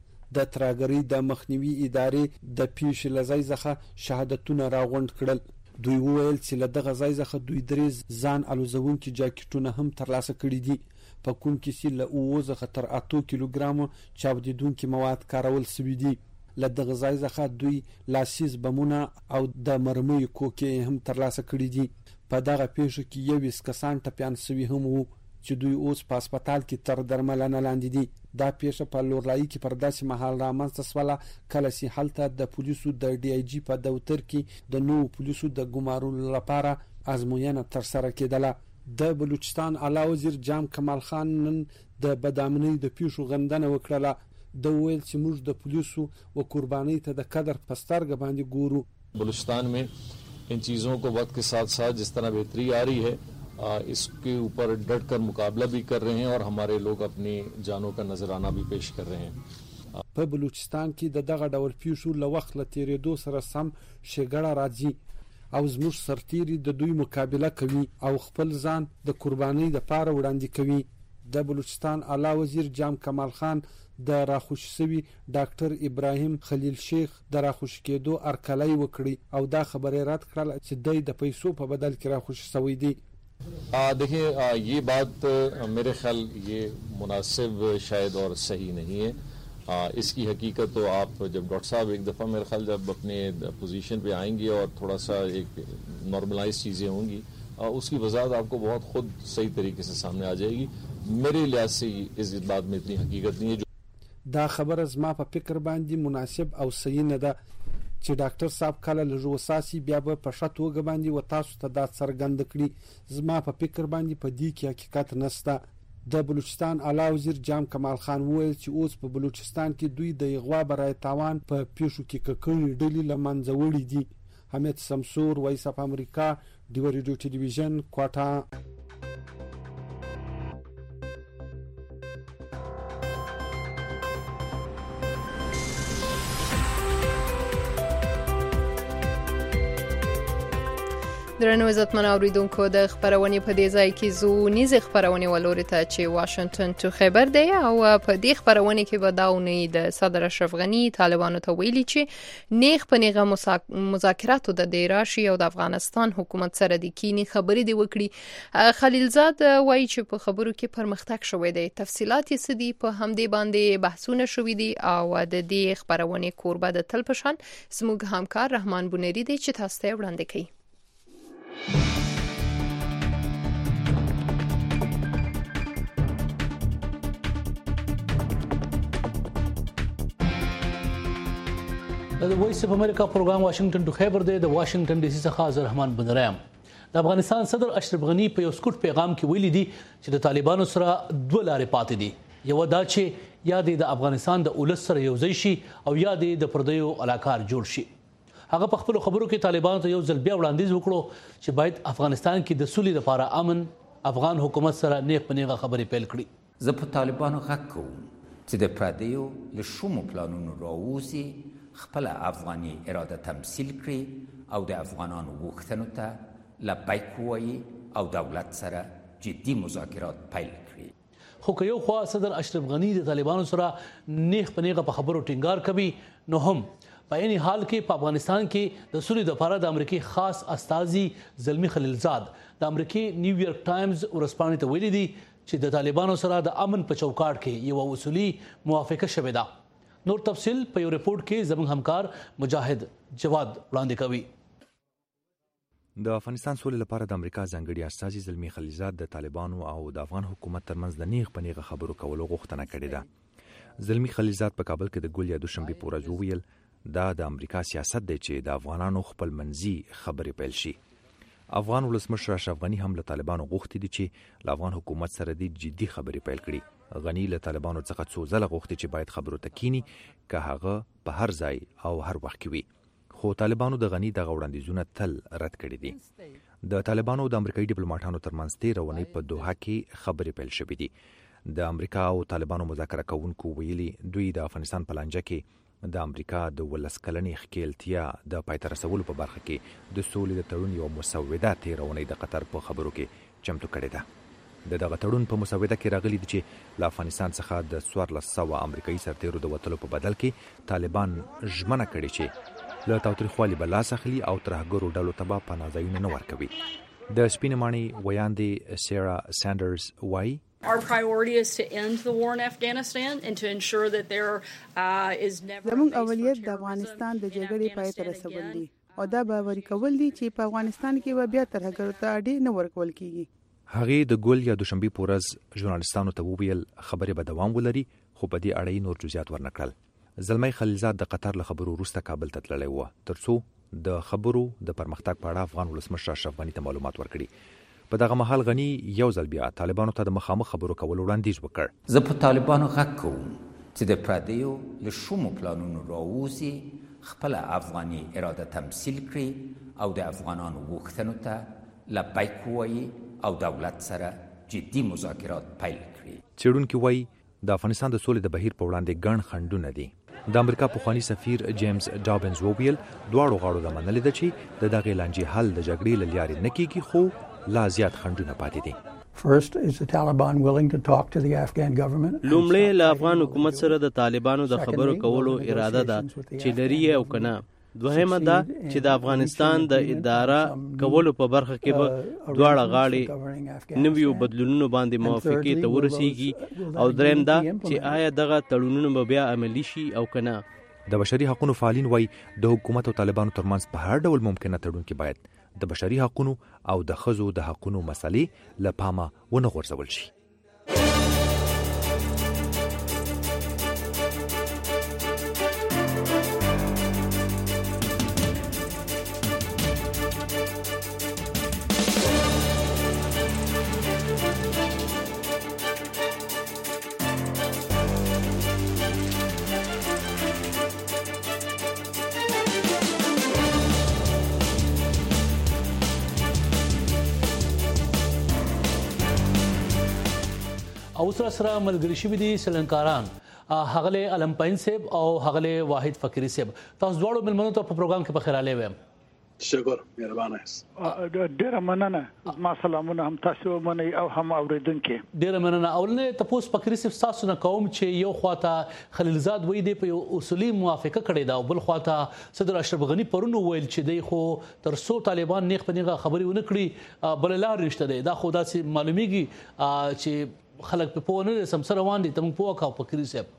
د ترهګرۍ د مخنیوي ادارې د پیښې له ځای څخه شهادتونه راغونډ کړل. دوی وویل چې له دغه ځای څخه دوی درې ځان الوزونکي جاکټونه هم ترلاسه کړي دي، په کوم کې چې له اووه څخه تر اتو کیلوګرامو چاودیدونکي مواد کارول شوي دي. له دغه ځای څخه دوی لاسیز بمونه او د مرمیو کوکې هم ترلاسه کړي دي. په دغه پیښه کې یویشت کسان ټپیان شوي هم وو چې دوی اوس په هسپتال کې تر درملنه لاندې دي. دا پیښه په لورلای کې پر داسې مهال رامنځته شوله کله چې هلته د پولیسو د ډي آی جي په دفتر کې د نوو پولیسو د ګمارلو لپاره ازموینه ترسره کېدله. د بلوچستان اعلی وزیر جام کمال خان نن د بدامنۍ د پیښو غندنه وکړله. د ویل چې موږ د پولیسو و قربانی ته د قدر پسترګ باندې ګورو. بلوچستان में इन चीज़ों को वक्त के साथ साथ जिस तरह बेहतरी आ रही है इसके ऊपर डट कर मुकाबला भी कर रहे हैं और हमारे लोग अपनी जानों का नजराना भी पेश कर रहे हैं. په بلوچستان کې د دغه ډول پیښو له وخت له تیریدو سره سم شګړه راځي او زموږ سرتیري د دوی مقابله کوي او خپل ځان د قربانۍ لپاره وړاندې کوي. د بلوچستان اعلی وزیر جام کمال خان د راخوش شوی ډاکټر ابراهیم خلیل شیخ د راخوش کېدو ارکلای وکړي او دا خبره رد کړل چې دوی د پیسو په بدل کې راخوش شوی دي. देखिए ये बात मेरे ख्याल ये मुनासिब शायद और सही नहीं है. आ, इसकी हकीकत तो आप जब डॉक्टर साहब एक दफ़ा मेरे ख्याल जब अपने पोजीशन पे आएंगे और थोड़ा सा एक नॉर्मलाइज चीज़ें होंगी उसकी वजाहत आपको बहुत खुद सही तरीके से सामने आ जाएगी. मेरे लिहाज से इस बात में इतनी हकीकत नहीं है. دا خبره زما په فکر باندې مناسب او صحیح نه ده چې ډاکټر صاحب کله له وساسي بیا به په شت وګ باندې و تاسو ته دا څرګند کړي. زما په فکر باندې په دې کې حقیقت نشته. د بلوچستان اعلی وزیر جام کمال خان وویل چې اوس په بلوچستان کې دوی د اغوا برای تاوان په پیښو کې ککړې ډلې لمنځه وړي دي. حمید سمسور، وایس اف امریکا، ډیو ریډیو ټلویزیون، کوټا. درنو عزتمن اوریدونکو د خبرونې په دې ځای کې زو نیز خبرونې ولوري ته چې واشنگټن تو خبر دی او په دې خبرونې کې به داونې د صدر اشرف غنی طالبانو ته ویلي چې نیغ په نیغه مذاکراتو د راشي او د افغانستان حکومت سره د کینی خبرې دی وکړي. خلیلزاد وایي چې په خبرو کې پرمختګ شوی دی. تفصيلات یې سدي په همدې باندې بحثونه شوې دي او د دې خبرونې کوربه د تل پشان زموږ همکار رحمان بونری دی چې تاسو ته وړاندې کوي. د وایس اف امریکا پروګرام واشنگټن ټو خیبر دی. د واشنگټن ډي سي څخه زه رحمان بندرایم. د افغانستان صدر اشرف غنی په یو سکوټ پیغام کې ویلي دي چې د طالبانو سره دوه لارې پاتې دي. یو دا چې یا د افغانستان د اولس سره یو ځای شي او یا د پردیو علاقار جوړ شي. هغه په خپل خبرو کې طالبانو ته یو ځل بیا وړاندیز وکړو چې باید افغانستان کې د سولې لپاره امن افغان حکومت سره نیغ په نیغه خبرې پیل کړي. زه په طالبانو غږ کوم چې د پردیو له شومو پلانونو راووځي، خپل افغاني اراده تمثیل کړي او د افغانانو غوښتنو ته لبیک ووایي او دولت سره جدي مذاکرات پیل کړي. خو که یو خوا صدر اشرف غنی د طالبانو سره نیغ په نیغه په خبرو ټینګار کوي، نو هم په عین حال کې په افغانستان کې د سولې لپاره د امریکای خاص استازي زلمی خلیلزاد د امریکای نیویارک ټایمز ورسپانې ته ویلي دي چې د طالبانو سره د امن په چوکاټ کې یو اصولي موافقه شوې ده. نور تفصیل په یو ریپورت کې زموږ همکار مجاهد جواد وړاندې کوي. د افغانستان سولې لپاره د امریکا ځانګړي استازي زلمی خلیلزاد د طالبانو او د افغان حکومت ترمنځ د نیغ په نیغه خبرو کولو غوښتنه کړې ده. زلمی خلیلزاد په کابل کې د ګل یا دوشنبه په ورځ وویل دا د امریکا سیاست دی چې د افغانانو خپل منځي خبرې پیل شي. افغان ولسمشر اشرف غنی هم له طالبانو غوښتي دي چې له افغان حکومت سره د جدي خبرې پیل کړي. غنی له طالبانو څخه څو ځله غوښتي چې باید خبرو ته کینی که هغه په هر ځای او هر وخت کې وي. خو طالبانو د غنی دغه وړاندیزونه تل رد کړي دي. د طالبانو او د امریکایي ډیپلوماټانو ترمنځ تیر ونې په دوحه کې خبرې پیل شوې دي. د امریکا او طالبانو مذاکره کوونکو ویلي دوی د افغانستان په لانجه کې د امریکا د ولس کلنې ښکیلتیا د پای ته رسولو په برخه کې د سولې د تړون یو مسوده تیرونې د قطر په خبرو کې چمتو کړې ده. د دغه تړون په مسوده کې راغلي دي چې له افغانستان څخه د څوارلس سوه امریکایي سرتیرو د وتلو په بدل کې طالبان ژمنه کړې چې له تاوتریخوالي به لاس اخلي او ترهګرو ډلو ته به پناه ځایونه نه ورکوي. د سپینې ماڼۍ ویاندې سیرا سانډرز وایي Our priority is to end the war in Afghanistan and to ensure that there uh, is never زموږ اولویت د افغانستان د جګړې پای ته رسول دي او دا باوري کول دي چې په افغانستان کې به بیا ترهګرو ته اړې نه ورکول کیږي. هغې د ګل یا دوشنبه په ورځ ژورنالستانو ته وویل خبرې به دوام ولري، خو په دې اړه نور جزئیات ورنکړل. زلمی خلیلزاد د قطر له خبرو وروسته کابل ته تللی و ترڅو د خبرو د پرمختګ په اړه افغان ولسمشر اشرف غنی ته معلومات ورکړي. په دغه مهال غنی یو ځل بیا طالبانو ته د مخامخ خبرو کولو وړاندیز وکړ. زه په طالبانو غږ کوم چې د پردیو له شومو پلانونو راووځي، خپل افغاني اراده تمثیل کړي او د افغانانو غوښتنو ته لبیک ووایي او دولت سره جدي مذاکرات پیل کړي. څېړونکي وایي د افغانستان د سولې د بهیر په وړاندې ګڼ خنډونه دي. د امریکا پخوانی سفیر جیمز ډابنز وویل دواړو غاړو دا منلې ده چې د دغې لانجې حل د جګړې له لارې نه کیږي، خو لا زیات خنډونه پاتې دي. First, is the Taliban willing to talk to the Afghan government? لومړی له افغان حکومت سره د طالبانو د خبرو کولو اراده ده چې لري او کنه. دوهمه دا چې د افغانستان د اداره کولو په برخه کې به دواړه غاړې نویو بدلونونو باندې موافقې ته ورسیږي او دریم دا چې آیا دغه تړونونه به بیا عملي شي او کنه. د بشري حقوقو فعالین وایي د حکومت او طالبانو ترمنځ په هر ډول ممکنه تړون کې باید د بشري حقوقو او د ښځو د حقوقو مسلې له پامه ونه غورځول شي. او سره سره ملګری شوي دي سلنکاران هغله علم پاین صاحب او هغله واحد فقيري صاحب. تاسو دواړو ملمنو ته په پروګرام کې بخیر علي ویم. تشکر مهربانه است ډیره مننه ما سلامونه هم تاسو منئ او هم اوریدونکو ډیره مننه اولنه تاسو فکر صرف تاسو نه کوم چې یو خواته خلیلزاد وای دی په اصولي موافقه کړی دا او بل خواته صدر اشرف غنی پرونو ویل چې دی خو تر څو طالبان نیغ په نیغه خبري ونه کړی بل لار نشته دی دا خو داسې معلومیږي چې خلک په پونه سم سره روان دي تم په وکاو فکر صاحب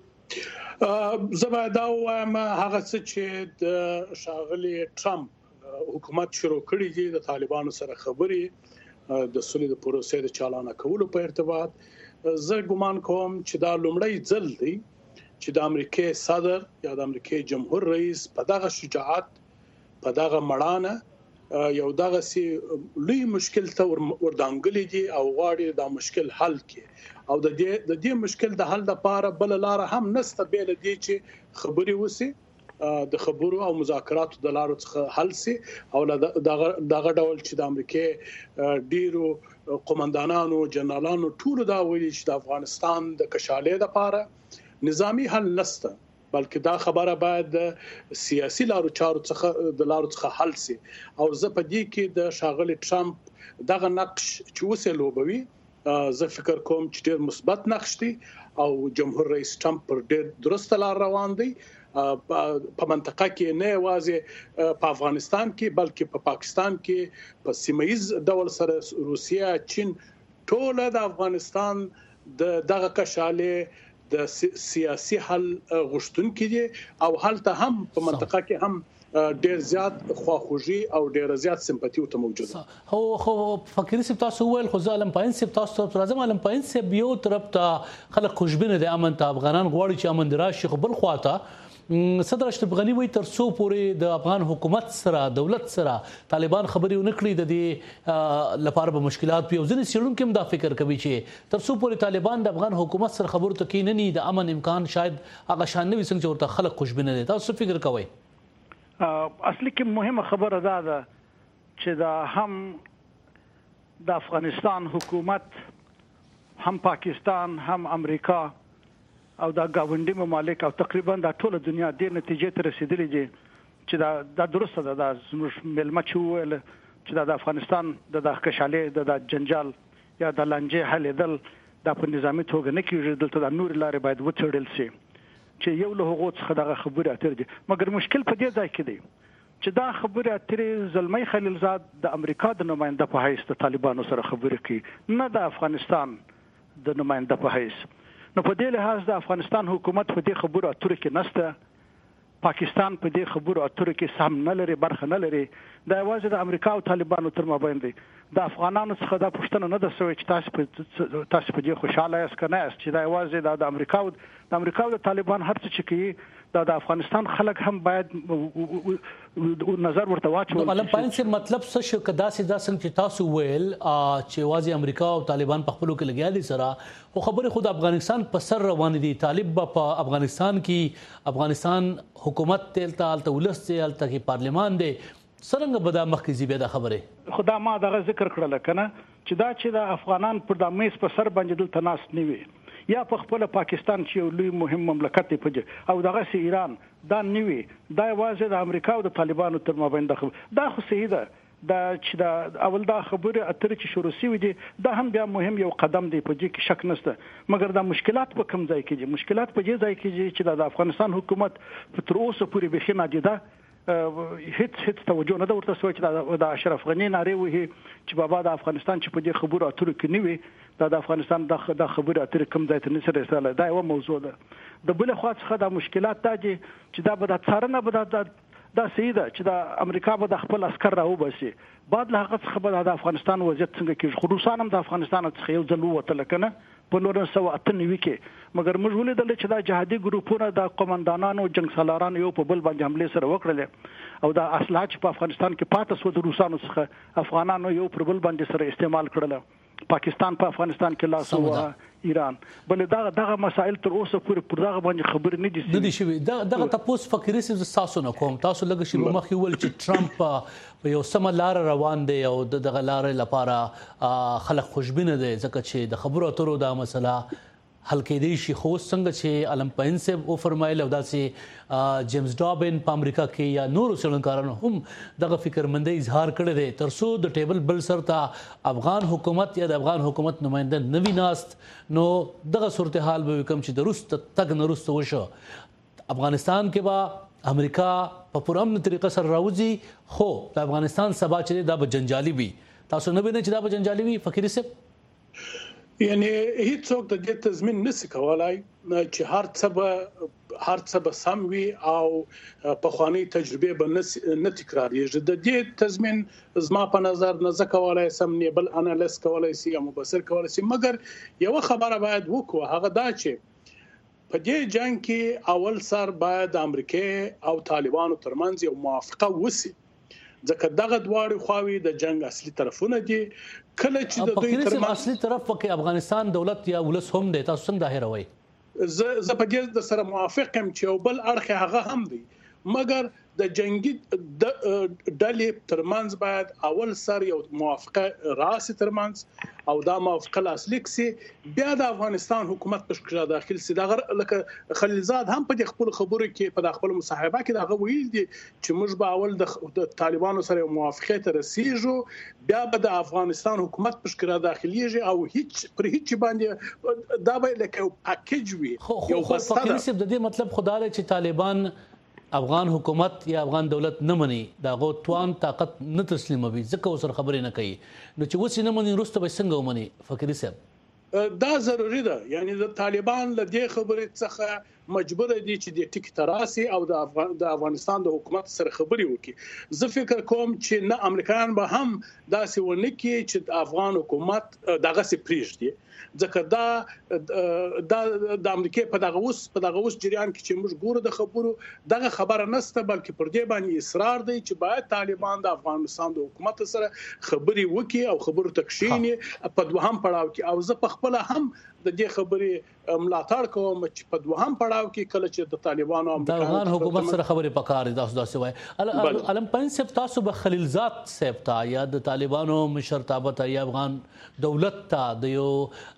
زما دا وایم هغه څه چې د شاغلي ټرمپ حکومت شروع کړی دی د طالبانو سره خبرې د سولې د پروسې د چالانه کولو په ارتباط زه ګومان کوم چې دا لومړی ځل دی چې د امریکای صدر یا د امریکای جمهور رئیس په دغه شجاعت په دغه مړانه یو دغه سي لوی مشکل ته وردانګلې دي او غواړي دا مشکل حل کړي او د دې د دې مشکل د حل لپاره بل لار هم نسته بیل دي چې خبري وسی د خبرو او مذاکراتو د لارو څخه حل سي او دغه دغه ډول چې د امریکای ډیرو قومندانانو جنرالانو ټول دا ویلي چې د افغانستان د کشالې لپاره نظامی حل نسته بلکې دا خبره باید د سیاسي لارو چارو څخه د لارو څخه حل سي او زه په دې کې د شاغلي ټرمپ دغه نقش چې وسه لوبوي زه فکر کوم چې ډېر مثبت نقش دی او جمهور رئیس ټرمپ پر ډېر درسته لار روان دی په منطقه کې نه یوازې په افغانستان کې بلکې په پاکستان کې په سیمایز ډول سره روسیا چین ټول د افغانستان د دغه کشاله د سیاسي حل غوښتونکي دي او هلته هم په منطقه کې هم ډیر زیات خواخوږي او ډیر زیات سمپاتي او ته موجوده هو خو فکر سي تاسو ویل خو ظالم پاین سي تاسو راځم علم پاین سي یو طرف ته خلک خوشبینه دي امن ته افغانان غواړي چې امن دراشي خو بل خواته صدر اشرف غنی وایي تر څو پورې د افغان حکومت سره دولت سره طالبان خبري ونه کړی د دې لپاره به مشکلات وي ځنې سیړونکو هم دا فکر کوي چې تر څو پورې طالبان د افغان حکومت سره خبرو ته کې نه ني د امن امکان شاید هغه شان نه وي څنګه چې ورته خلک خوشبینه دي تاسو فکر کوئ اصلي کې مهمه خبره ده ده چې دا هم د افغانستان حکومت هم پاکستان هم امریکا او دا گاونډي ممالک او تقریبا د ټوله دنیا د نتیجې ته رسیدلې دي چې دا د درسته ده د زموږ ملمه چې ویل چې د افغانستان د کشالې د جنجال یا د لانجې حل دل د په نظامی توګه نه کیږي دلته د نور لارې باید وڅېړل شي چې یو له هغو څخه دغه خبره اتر دي مګر مشکل په دې ځای کې دی چې دا خبره اترې زلمی خلیلزاد د امریکا د نماینده په حیث د طالبانو سره خبرې کوي نه د افغانستان د نماینده په حیث نو په دې لحاظ د افغانستان حکومت په دې خبرو اترو کې نسته پاکستان په دې خبرو اترو کې سم نه لري برخه نه لري دا یوازې د امریکا او طالبانو تر مابین دی د افغانانو څخه دا پوښتنه نه ده شوې چې تاسو په تاسو په دې خوشاله یاست که نه یاست چې دا یوازې د امریکا او د امریکا او د طالبان هر څه چې کوي دا د افغانستان خلک هم باید نظر ورته واچول علم پاین سي مطلب څه شو کدا سي دا څنګه چې تاسو ویل چې یوازې امریکا او طالبان په خپلو کې لګیا دي سره خو خبره خود افغانستان په سر روان دي طالب په افغانستان کې افغانستان حکومت تل تل تولس تل تل پارلمان دی څنګه به دا مخکې زی به دا خبره خدا ما دغه ذکر کړل کنه چې دا چې د افغانان پر د میز په سر باندې دلته ناس نیوي یا په خپل پاکستان چې یو لوی مهم مملکت دی په او دغه سي ایران دا نیوي دا یوازې د امریکا او د طالبانو تر مابین د دا خو صحیح ده دا چې دا اول دا خبره اترې چې شروع شوې دي دا هم بیا مهم یو قدم دی په دې کې شک نشته مګر دا مشکلات په کوم ځای کې دي مشکلات په دې ځای کې دي چې د افغانستان حکومت په تر اوسه پورې به خنه دي دا هیڅ هیڅ توجه نه ورته سوچ د اشرف غنی ناره وي چې بابا د افغانستان چې په دې خبرو اترو کې نیوي دا د افغانستان د خبرو اترو کوم ځای ته نه سره رساله دا یو موضوع ده د بل خوا څخه د مشکلات دا دي چې دا به د څارنه به د دا سیده چې د امریکا به د خپل عسكر راوبسي بعد له هغه څخه به د افغانستان وضعیت څنګه کېږي خصوصا هم د افغانستان څخه یو ځل وته لکنه په نور سو اتنوي کې مګر موږ ولیدل چې دا جهادي ګروپونه د قومندانانو جنگ سالارانو یو په بل باندې حمله سره وکړل او دا اسلحه چې په افغانستان کې پاتې سو د روسانو څخه افغانانو یو پر بل باندې سره استعمال کړل پاکستان په افغانستان کې لاس او ایران بل دا دغه مسائل تر اوسه پورې پر دغه باندې خبر نه دي نه دي شوی دغه تاسو فکر سي تاسو نه کوم تاسو لږ شي مخې ول چې ټرمپ په یو سم لار روان دی او دغه لار لپاره خلک خوشبینه دي ځکه چې د خبرو اترو دا مسله حل کېدی شي. خو څنګه چې علم پاین صاحب او فرمایل او داسې جیمز ډابن په امریکا کې یا نورو څېړونکارانو هم دغه فکرمندۍ اظهار کړی دی تر څو د ټیبل بل سر ته افغان حکومت یا د افغان حکومت نماینده نوي ناست نو دغه صورتحال به کوم چې د روس تګ نه وروسته وشو افغانستان کې به امریکا په پرامن طریقه سره راوځي خو د افغانستان سبا چې دا به جنجالي وي. تاسو نه وینئ چې دا به جنجالي وي فقیري صاحب؟ یعنی هیڅوک د دې تضمین نشي کولای چې هر څه به هر څه به سم وي او په خواني تجربه به نه تکراریږي. د دې تضمین زما په نظر نه ځکولای سم نه بل انالیز کولای شي یا مبصر کولای شي. مګر یو خبره باید وکړو هغه دا چې په دې جنگ کې اول سر باید د امریکا او طالبانو ترمنځ یو موافقه وسی ځکه دغه دواړه خواوې د جنگ اصلي طرفونه دي. کله چې د دوی ترمنځ اصلي طرف کې افغانستان دولت یا ولس هم دی تاسو څنګه هیروي؟ زه په دې سره موافق یم چې یو بل اړخ هغه هم دی مګر د جنگي ډلې ترمنځ باید اول سر یو موافقه راسي ترمنځ او دا موافقه لاسلیک سي بیا د افغانستان حکومت په شکل داخل سي. دا لکه خلیلزاد هم په خپل خبرو کې په خپل مصاحبه کې دا ویل دي چې موږ به اول د طالبانو سره موافقه ته رسیږو بیا به د افغانستان حکومت په شکل داخليږي او هیڅ پر هیڅ باندې دا به لکه یو پاکیج وي. یو بسته د دې مطلب خدای چې طالبان افغان حکومت یا افغان دولت نه مني دا غو توان طاقت نه تسلیموي ځکه اوسر خبرې نه کوي نو چې وڅ نه مني روسته به څنګه ومني فقیري صاحب؟ دا ضروري ده یعنی د طالبان له دې خبرې څخه مجبور دي چې د ټیک تراسي او د افغان د افغانستان د حکومت سره خبرې وکړي. زه فکر کوم چې نه امریکایان به هم داسې ونه کې چې د افغان حکومت دغه سي پریږدي ځکه دا د امریکا په دغه اوس په دغه اوس جریان کې چې موږ ګورو د خبرو دغه خبره نسته بلکې پر دې باندې اصرار دی چې باید طالبان د افغانستان د حکومت سره خبرې وکړي او خبرو تکشینی په دوهم پړاو کې او زه په خپل هم د دې خبرې ملاتړ کوم چې په دوهم پړاو کې کله چې د طالبانو د افغان حکومت سره خبرې پکار دي تاسو داسې وایي. علم پاین صاحب تاسو به خلیلزاد صاحب ته یا د طالبانو مشرتابه ته یا افغان دولت ته د یو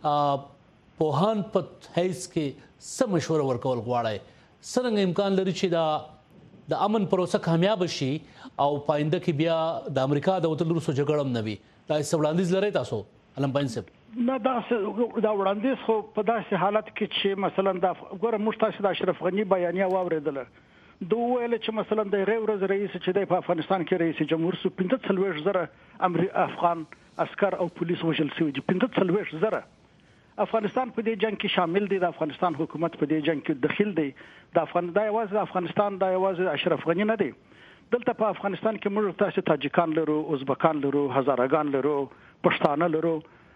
پوهان په حیث کې څه مشوره ورکول غواړي څنګه امکان لري چې دا د امن پروسه کامیاب شي او پاینده کې بیا د امریکا د وتل روسو جګړه نه وي؟ دا څه وړاندیز لري تاسو علم پاین صاحب؟ نه دا دا وړاندیز خو په داسې حالت کې چې مثلا دا ګوره موږ تاسو د اشرف غنی بیانیه واوریدله دوه ویل چې مثلا د ری ورځ رئیس چې د افغانستان کې رئیس جمهور سو پنځه څلوېښت زره امریکا افغان عسكر او پولیس وژل شوي دي. پنځه څلوېښت زره افغانستان په دې جنگ کې شامل دي. د افغانستان حکومت په دې جنگ کې دخیل دی. د افغان د یوازې افغانستان د یوازې اشرف غنی نه دی. دلته په افغانستان کې موږ تاسو تاجکان لرو، ازبکان لرو، هزارهګان لرو، پښتانه لرو،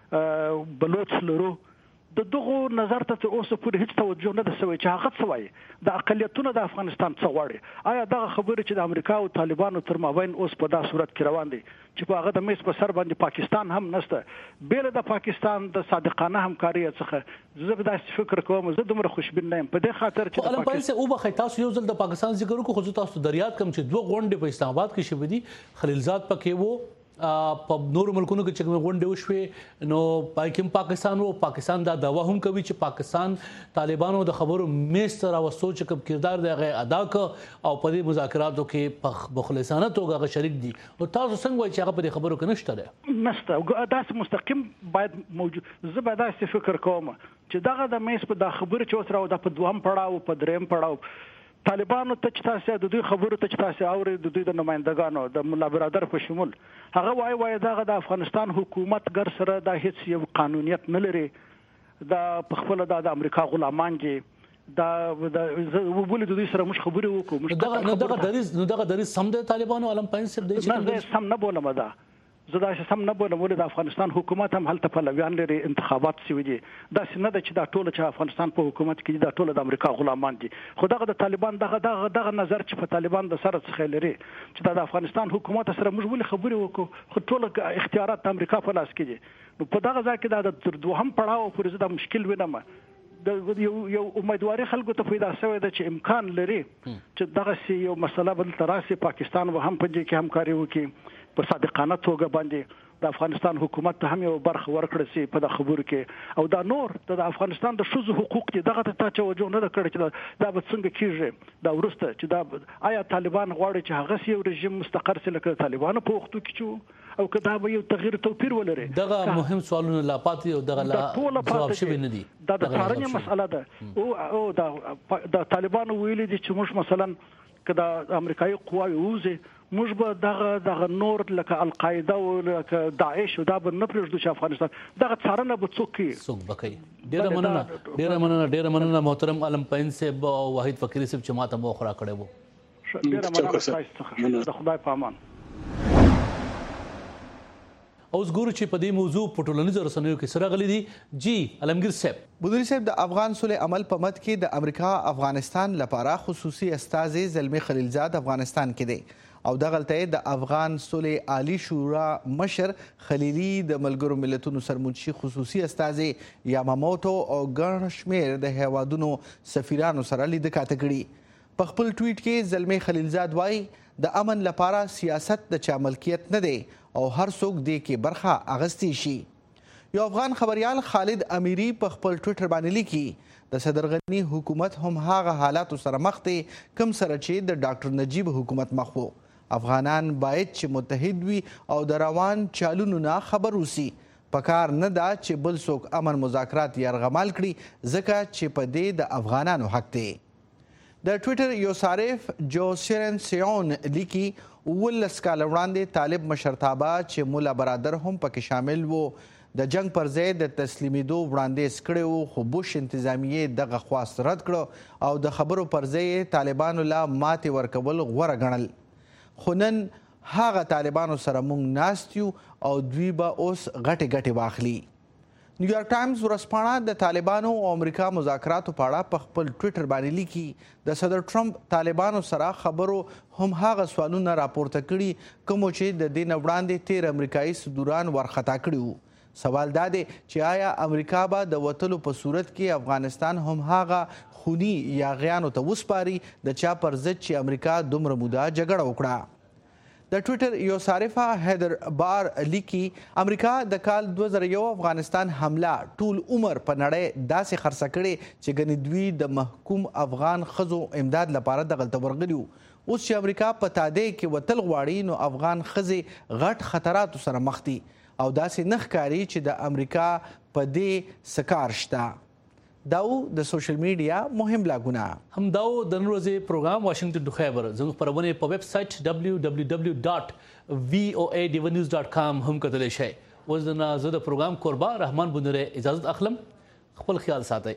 بلوچ لرو. د دغه نظر ته اوس پورې هیڅ توجه نه ده شوی چې هغه څه وایي د اقلیتونو د افغانستان څه غواړي. آیا دغه خبره چې د امریکا او طالبانو تر مابین اوس په داسې صورت کې روان دي چې په هغه د میز په سر باندې پاکستان هم نشته بیل د پاکستان د صادقانه همکاري څخه زه به داسې فکر کوم زه دومره خوشبین نه یم په دې خاطر چې علم پاین صاحب او به تاسو یو ځل د پاکستان ذکر وکړو خو تاسو دریات کم چې دوه غونډې په اسلام آباد کې شوې دي خلیلزاد پکې وو په نورو ملکونو کې چې غونډې وشوې نو پاکستان پاکستان او پاکستان دا دعوا هم کوي چې پاکستان طالبانو د خبرو میز سره وسو چې کوم کردار دی هغه ادا ک او په دې مذاکراتو کې په مخلصانه توګه شریک دي او تاسو څنګه وایي چې هغه په دې خبرو کې نشته ده؟ نشته داسې مستقیم باید موجود. زه به داسې فکر کوم چې دغه د میز په د خبرو چې اوس راو د په دوهم پړاو په دریم پړاو طالبانو ته چې تاسو د دوی خبرو ته چې تاسو اوري د دوی د نمائندګانو د مولا برادر په شمول هغه وایي وایي دغه د افغانستان حکومت ګر سره د هیڅ یو قانونیت نه لري د په خپل د امریکا غلامان دي دا د وبول د دوی سره مش خبرې وکړو دغه دغه دریز نو دغه دریز سم د طالبانو علم پاین صاحب دی چې سم نه بولم دا زه دا سم نه بولم ولې د افغانستان حکومت هم هلته پلویان لري انتخابات شوي دي دا نه ده چې دا ټول چې افغانستان په حکومت کې دا ټول د امریکا غلامان دي خو دغه د طالبان دغه دغه دغه نظر چې په طالبان د سره څخه لري چې د افغانستان حکومت سره موږ ولې خبرې وکړو خو ټول اختیارات د امریکا په لاس کې دي نو په دغه ځای کې دا د دوهم پړاو پورې زه د مشکل وینم د یو یو امیدواري خلکو ته پیدا شوی ده چې امکان لري چې دغه یو مسله بل تراسي پاکستان و هم په دې کې همکاري وکړي په صادقانه توګه باندې د افغانستان حکومت ته هم یو برخه ورکړه سي په د خبرو کې او دا نور د افغانستان د شوزو حقوق دي دغه ته توجه نه کړی چې دا به څنګه کیږي دا ورسته چې دا آیا طالبان غواړي چې هغه یو رژیم مستقر سي لکه طالبانو په وختو کې چې او کدا به یو تغییر توپیر ولري دغه مهم سوالونه لا پاتې او دغه لا جواب شوی نه دي دا د څارنې مسله ده او او دا د طالبانو ویلي دي چې موږ مثلا کدا امریکایي قواوی وزي موږ به دغه دغه نور لکه القاعده او لکه داعش او دا به نه پرېږدو چې افغانستان دغه څارنه به څوک کوي څوک به کوي ډېره مننه ډېره مننه ډېره مننه محترم علم پاین صاحب او واحد فقیری صاحب چې ماته مو خورا کړی وو ډېره مننه تاسو د خدای په امان. اوس ګورو چې په دې موضوع په ټولنیزو رسنیو کې سره غلي دي جی علمگیر صاحب بدوری صاحب د افغان صلح عمل په مد کې د امریکا افغانستان لپاره خصوصي استازي زلمی خلیلزاد افغانستان کې دی او د غلطه د افغان صلح عالی شورا مشر خلیلی د ملګرو ملتونو سرمنشي خصوصي استازي یاماموتو او ګڼ شمیر د هیوادونو سفیرانو سره لیدل کاته په خپل ټویټ کې زلمی خلیلزاد وایي د امن لپاره سیاست د چا ملکیت نه دی او هر څوک دې کې برخه اغستی شي. یو افغان خبريال خالد امیری په خپل ټویټر باندې لیکي د صدر غنی حکومت هم هغه حالات سره مخ دي کوم سره چې د ډاکټر نجیب حکومت مخ وو. افغانان باید چې متحد وي او د روان چالونو نه خبر وسی پکار نه دا چې بل څوک امن مذاکرات یرغمال کړي ځکه چې په دې د افغانانو حق دی. د ټویټر یو صارف جو سیرن سیون لیکي ولس کال وړاندې طالب مشرتابه چې مولا برادر هم پکې شامل وو د جنگ پر ځای د تسلیمیدو وړاندیز کړی وو خو بوش انتظامیې دغه خواست رد کړو او د خبرو پر ځای طالبانو لا ماتې ورکول غوره ګڼل. خو نن هغه طالبانو سره موږ ناست یو او دوی به اوس غټې غټې واخلي. نیویارک ټایمز ورځپاڼه د طالبانو او امریکا مذاکراتو په اړه په خپل ټویټر باندې لیکي د صدر ټرمپ طالبانو سره خبرو هم هغه سوالونه راپورته کړي کوم چې د دې نه وړاندې تیر امریکایي صدوران ورخطا کړي وو. سوال دا دی چې آیا امریکا به د وتلو په صورت کې افغانستان هم هغه خوني یاغیانو ته وسپاري د چا پر ضد چې امریکا دومره موده جګړه وکړه. د ټویټر یو صارفه هیدر بار لیکي امریکا د کال دوه زره یو افغانستان حمله ټول عمر په نړۍ داسې خرڅه کړې چې ګنې دوی د محکوم افغان ښځو امداد لپاره دغلته ورغلي وو. اوس چې امریکا په تادې کې وتل غواړي نو افغان ښځې غټ خطراتو سره مخ دي او داسې نه ښکاري چې د امریکا په دې څه کار شته. داو د سوشل میډیا مهم لاګونه هم داو د نن ورځې پروګرام واشنگټن ټو خیبر زموږ خبرونه په ویب سټ دبلیو دبلیو دبلیو ډاټ وی او ای ډی نیوز ډاټ کام هم کتلی شئ. اوس د زه د پروګرام قربا رحمان بندره اجازه اخلم. خپل خیال ساتئ.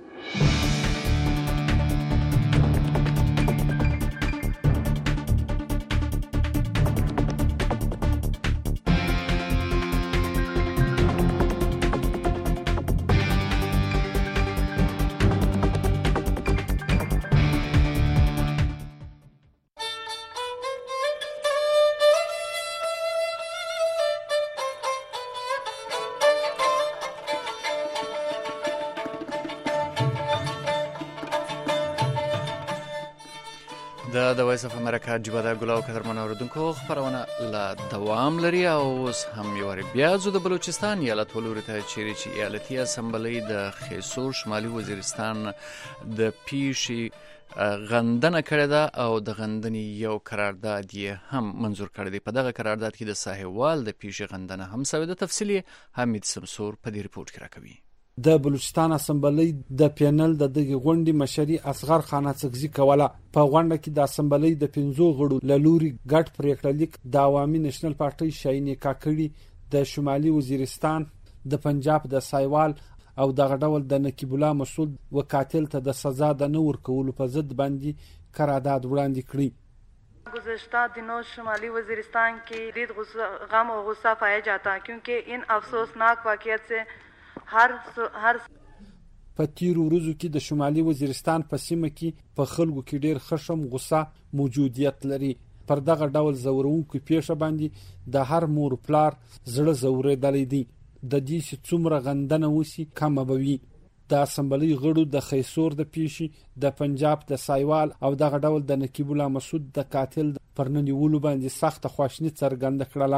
د وایس اف امریکا جوبه ګلاو قدرمن اوردونکو خبرونه لا دوام لري او اوس هم یو بیا زو د بلوچستان ایالت ولوري ته چیرې چې ایالتي اسمبلی د خیسور شمالي وزیرستان د پیشي غندنه کړې ده او د غندنې یو قرارداد یې هم منظور کړی دی. په دغه قرارداد کې د ساحوال د پیشي غندنه هم شوې ده. تفصیلی حمید سمسور په دې ریپورت کې راکوي. د بلوچستان اسمبلی د پینل د دغه غونډې مشري اصغر خان اڅکزي کوله. په غونډه کې د اسمبلی د پنځو غړو لوري ګډ پریکړه لیک د عوامي نېشنل پارټي شاینې کاکړي د شمالي وزیرستان د پنجاب د سایوال او دغه ډول د نقیب الله مسعود وکاتل ته د سزا د نه ورکولو په ضد باندې قرارداد وړاندې کړی. गुज़श्ता दिनों शुमाली वज़ीरिस्तान की शदीद गम और गुस्सा पाया जाता क्योंकि इन अफसोसनाक वाक़ियत से هر هر په تیرو ورځو کې د شمالي وزیرستان په سیمه کې په خلکو کې ډیر خشم غوسه موجودیت لري. پر دغه ډول زورونکو پیښه باندې د هر مور پلار زړه زورېدلې دي. د دې چې څومره غندنه وسی کم بوي. د اسمبلی غړو د خیسور د پیشي د پنجاب د سایوال او دغه ډول د نقیب الله مسعود د قاتل پر ننیولو باندې سخت خواشنی څرګنده کړله.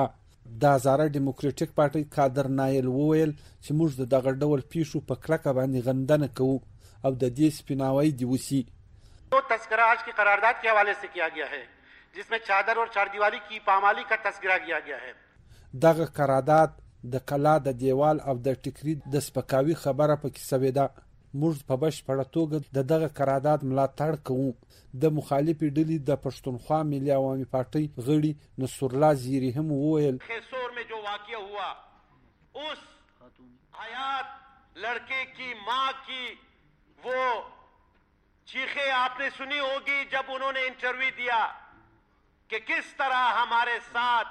د هزاره ډیموکراټیک پارټي کادر نایل وویل چې موږ د دغه ډول پیښو په کلکه باندې غندنه کوو او د دې سپیناوی دی وسی. तो तस्करा आज की करारदाद के हवाले से किया गया है जिसमें चादर और चारदीवारी की पामाली का तस्करा किया गया है. دغه قرارداد د کلا د دیوال او د ټیکری د سپکاوي خبره پکې سوې ده. موږ په بشپړه توګه د دغه قرارداد ملاتړ کوو. د مخالفې ډلې د پښتونخوا ملي عوامي پارټۍ غړي نصرالله زیری هم وویل خیسور में जो वाकया हुआ उस हयात लड़के की मां की वो चीखें आपने सुनी होगी जब उन्होंने इंटरव्यू दिया कि किस तरह हमारे साथ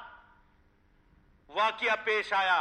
वाकया पेश आया.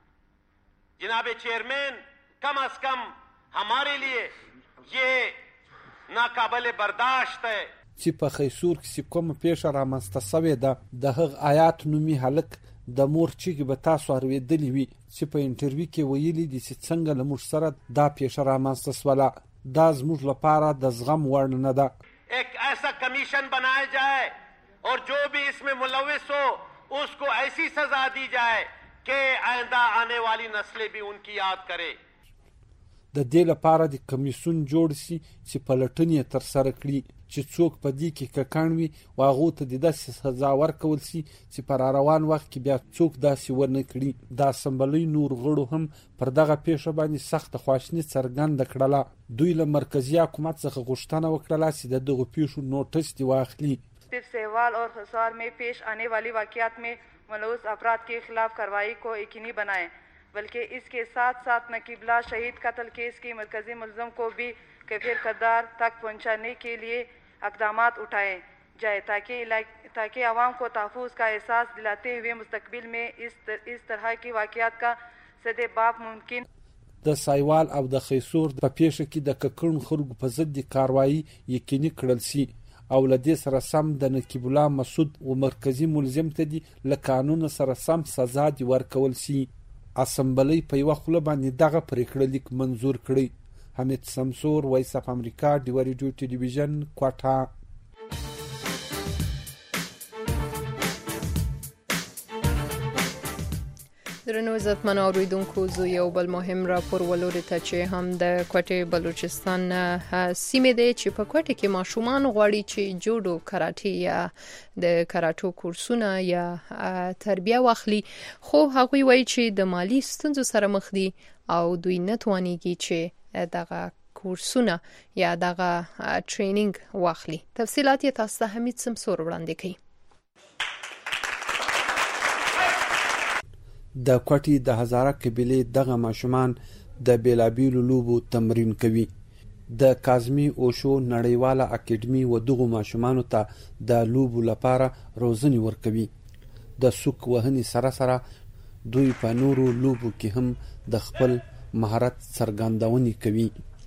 जनाब चेयरमैन, कम अज कम हमारे लिए ये नाकाबिल बर्दाश्त है چې په خیسور کې کوم پیښه رامنځته شوې ده. د هغه آیات نومي هلک د مور چیګ به تاسو اوریدلی وي چې په انټرویو کې ویلي دي چې څنګه له موږ سره دا پیښه رامنځته شوله. دا زموږ لپاره د زغم وړ نه ده. एक ऐसा कमीशन बनाया जाए और जो भी इसमें मुलविस हो उसको ऐसी सजा दी जाए कि आइंदा आने वाली नस्लें भी उनकी याद करे. د دې لپاره د کمیسون جوړ شي چې پلټنې تر سره کړي چې څوک په دې کې ککړ وي او هغه ته د داسې سزا ورکول شي چې پر روان وخت کې بیا څوک داسې ونه کړي. د اسمبلی نور غړو هم پر دغه پیښه باندې سخت خواشیني څرګنده کړله. دوی له مرکزی حکومت څخه غوښتنه وکړه چې د دغه پیښو نوټس دی واخلي. سیوال और खसार में पेश आने वाली वाकयात में मलूस अफराद के खिलाफ कार्रवाई को यकीनी बनाएं, बल्कि इसके साथ साथ नकीबला शहीद कत्ल केस की मरकजी मुलजम को भी कैफिर कद्दार तक पहुँचाने के लिए इक़दामात उठाए जाए ताकि ताकि आवाम को तहफ़्फ़ुज़ का एहसास दिलाते हुए मुस्तक़बिल में इस तर, इस तरह की वाक़यात का सदेबाप मुमकिन. د سایوال او د خیسور په پیښه کې د ککړ خلکو په ضد کاروایی یقیني کړل شي او له دې سره سم د نقیب الله مسعود او مرکزی ملزم ته دی له قانون سره سم سزا دی ورکول شي. اسمبلی په یو خله باندې دغه پریکړه لیک منزور کړی. حمید سمسور، وایس اف امریکا، دی ریډیو ټلویزیون، کوټا. درنو عزتمن اوریدونکو، زه یو بل مهم راپور ولوري ته چې هم د کوټې بلوچستان سیمې دی چې په کوټې کې ماشومان غواړي چې جوډو، کراټي یا د کراټو کورسونه یا تربیه واخلي، خو هغه وایي چې د مالی ستونزو سره مخ دي او دوی نه توانيږي چې دغه کورسونه یا دغه ټریننګ واخلي. تفصيلات یې تاسو ته حمید سمسور وړاندې کوي. د کوټې د هزاره قبیله دغه ماشومان د بیلابیلو لوبو تمرین کوي. د کاظمی اوشو نړیواله اکیډمي و دغه ماشومانو ته د لوبو لپاره روزنی ورکوي. د سوک وهنې سره سره دوی په نورو لوبو کې هم د خپل مهارت څرګندونې کوي.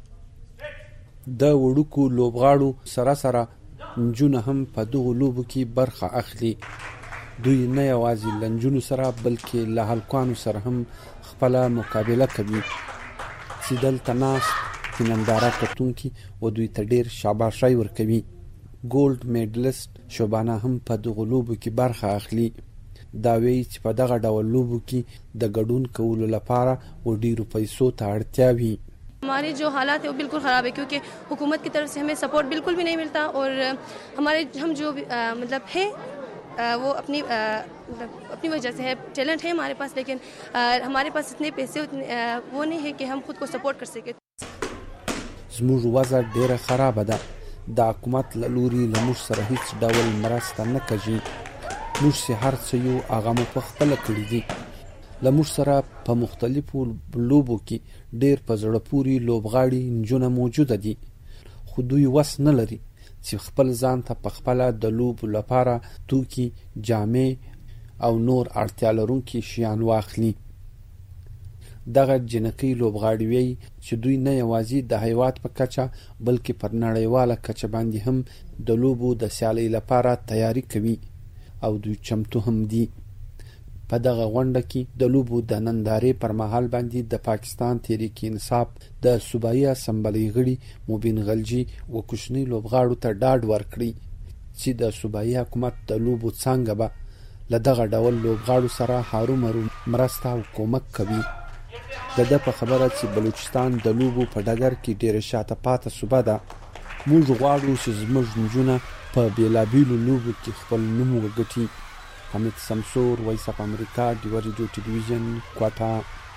د وړوکو لوبغاړو سره سره نجونه هم په دغه لوبو کې برخه اخلي. دوی نه یوازې لنجونو سره بلکې له هلکانو سره هم خپل مقابله کوي چې دلته ناس ننداره کوونکي و دوی ته ډیر شاباشي ورکوي. ګولډ میډلست شوبانا هم په دغه لوبو کې برخه اخلي. دا وی چې په دغه ډول لوبو کې د ګډون کولو لپاره و ډیرو پیسو ته اړتیا وي. हमारे जो हालात है वो बिल्कुल ख़राब है क्योंकि हुकूमत की तरफ से हमें सपोर्ट बिल्कुल भी नहीं मिलता और हमारे हम जो भी आ, मतलब है आ, वो अपनी आ, अपनी वजह से है. टैलेंट है हमारे पास लेकिन आ, हमारे पास इतने पैसे उतने आ, वो नहीं है कि हम खुद को सपोर्ट कर सके. زموږ وضع ډیره خراب ده. د حکومت له لوري له موږ سره هیڅ ډول مرسته نه کوي. موږ چې هر څه یو هغه مو په خپله کړي دي. له موږ سره په مختلفو لوبو کې ډیر په زړه پورې لوبغاړي نجونه موجوده دي، خو دوی وس نه لري چې خپل ځان ته په خپله د لوبو لپاره توکي، جامې او نور اړتیا لرونکي شیان واخلي. دغه جنکۍ لوبغاړي وایي چې دوی نه یوازې د هیواد په کچه بلکې پر نړیواله کچه باندې هم د لوبو د سیالۍ لپاره تیاری کوي او دوی چمتو هم دي. په دغه غونډه کې د لوبو د نندارې پر مهال باندې د پاکستان تحریک انصاف د صوبایي اسمبلی غړي مبین غلجي و کوچني لوبغاړو ته ډاډ ورکړي چې د صوبایي حکومت د لوبو څنګه به له دغه ډول لوبغاړو سره هارومرو مرسته او کومک کوي. د ده په خبره چې بلوچستان د لوبو په ډګر کې ډېره شاته پاته صوبه ده، موږ غواړو چې زموږ نجونه په بېلابېلو لوبو کې خپل نوم وګټي. حمید سمسور، وایس اف امریکا، ډیوه ریډیو ټلویزیون، کوټه.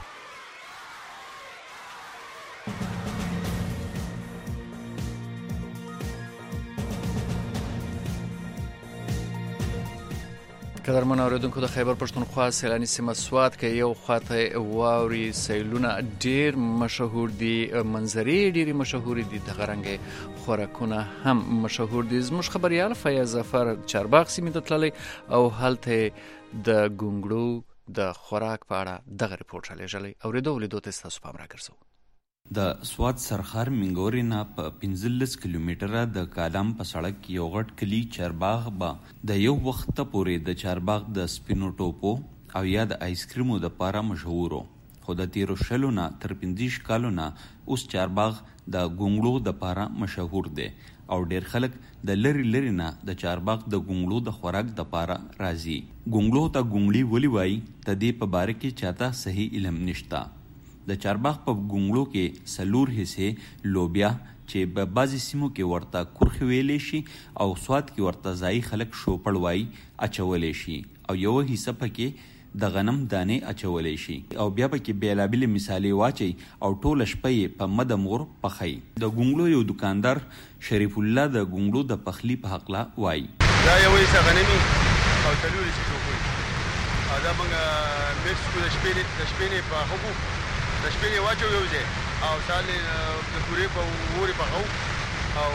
قدرمن اوریدونکو، د خیبر پښتونخوا سیلاني سیمه سوات کې یو خواته واوري سیلونه ډیر مشهور دي، منظرې ډیرې مشهور دي، د غرنګ خوراکونه هم مشهور دي. زموږ خبريال فیاض ظفر چارباغ سیمې ته تللی او هلته د ګونګړو د خوراک په اړه دغه ریپورت رالیږلی. اوریدو ولیدو ته ستاسو پام راګرځو. د سوات سرخار منګورې نه په پنځلس کیلومتره د کالام په سړک یو غټ کلی چارباغ به د یو وخت پورې د چارباغ د سپینو ټوپو او یا د آیسکریمو د پاره مشهورو، خو د تیرو شلو نه تر پنځه کالو نه اوس چارباغ د ګونګړو د پاره مشهور دی او ډیر خلک د لری لری نه د چارباغ د ګونګړو د خوراک د پاره راځي. ګونګړو ته ګونګړي ولي وایي ته دې په باره کې چاته صحیح علم نشته. د چارباغ په ګونګړو کې سلور حصے لوبیا چې په بعضې سیمو کې ورته کرخې ویلی شي او سوات کې ورته ځایي خلک شوپړ وایي اچولی شي او یوه حصه پکې د غنم دانې اچولی شي او بیا پکې بېلابېلې مسالې واچوي او ټوله شپه یې په مده مور پخوي. د ګونګړو یو دکاندار شریف الله د ګونګړو د پخلي په هکله وایي دا یوه حصه غنمي او څلور حصې ټوپوي او دا موږ میکس کړو د شپې د شپې نه پاخه کړو د شپې یې واچو یو ځای او سال د پورې په اورې پخو او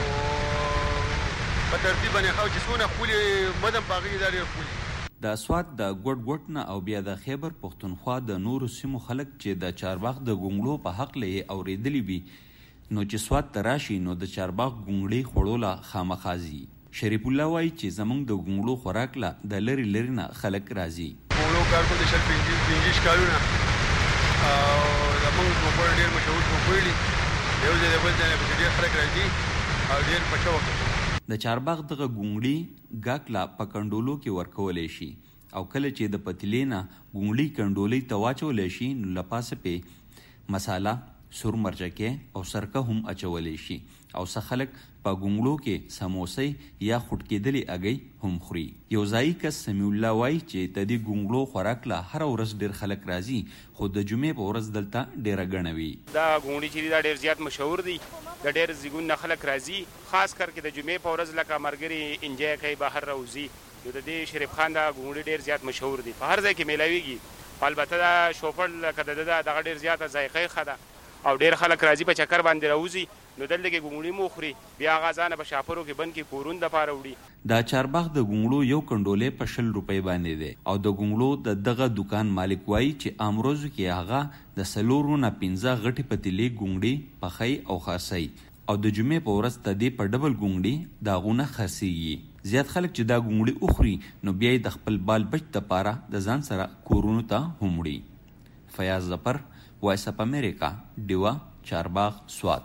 په ترتیب باندې خو چې څونه خولي مدام باغی داري خولي. د سوات د ګډ ګډ نه او بیا د خیبر پښتونخوا د نورو سیمو خلک چې د چارباغ د ګونګړو په حق لې اوریدلی وي نو چې سوات تراشي نو د چارباغ ګونګړي خړوله خامخازي. شریف الله وایي چې زمونږ د ګونګړو خوراک لا د لری لری نه خلک راځي. ګونګړو کار کو د شل پنځه کالونه او زمونږ ګونګړ ډیر مشهور ګونګړ دي، یو ځای د بل ځای په ډیر خلک راځي او ډیر پچو. د چارباغ دغه ګونګړي ګاکلا په کنډولو کې ورکولی شي او کله چې د پتیلې نه ګونګړي کنډولۍ ته واچولی شي نو له پاسه پې مساله، سور مرچکې او سرکه هم اچولی شي او څه خلک په ګونګړو کې سموسې یا خوټ کېدلې اګۍ هم خوري. یو ځایي کس سمیع الله وایي چې د دې ګونګړو خوراک له هره ورځ ډېر خلک راځي خو د جمعې په ورځ دلته ډېره ګڼه وي. دا ګونګړي چې دي دا ډېر زیات مشهور دي، د ډېر زیګون نه خلک راځي، خاص کر کې د جمعې په ورځ لکه مرګري انجوای کوي بهر راوځي. نو د دې شریف خان دا ګونګړي ډېر زیات مشهور دي، په هر ځای کې میلاویږي. البته دا شوپړ لکه د ده دغه ډېر زیاته ذایقه ښه ده او ډېر خلک راځي په چکر باندې راوځي نو دلته کې ګونګړي مو خوري، بیا هغه ځانه په شاپرو کې بند کې کورون دپاره وړي. دا چارباغ د ګونګړو یو کنډولې په شل روپۍ باندې دی او د ګونګړو د دغه دکان مالک وایي چې امروزو کې هغه د څلورو نه پنځه غټې پتیلې ګونګړي پخی او خاصی او د جمعې په ورځ د دې په ډبل ګونګړي داغونه خرڅېږي. زیات خلک چې دا ګونګړي وخوري نو بیا یې د خپل بال بچ دپاره د ځان سره کورونو ته هم وړي. فیاض ظفر، وایس اف امریکا، ډیوه، چارباغ، سوات.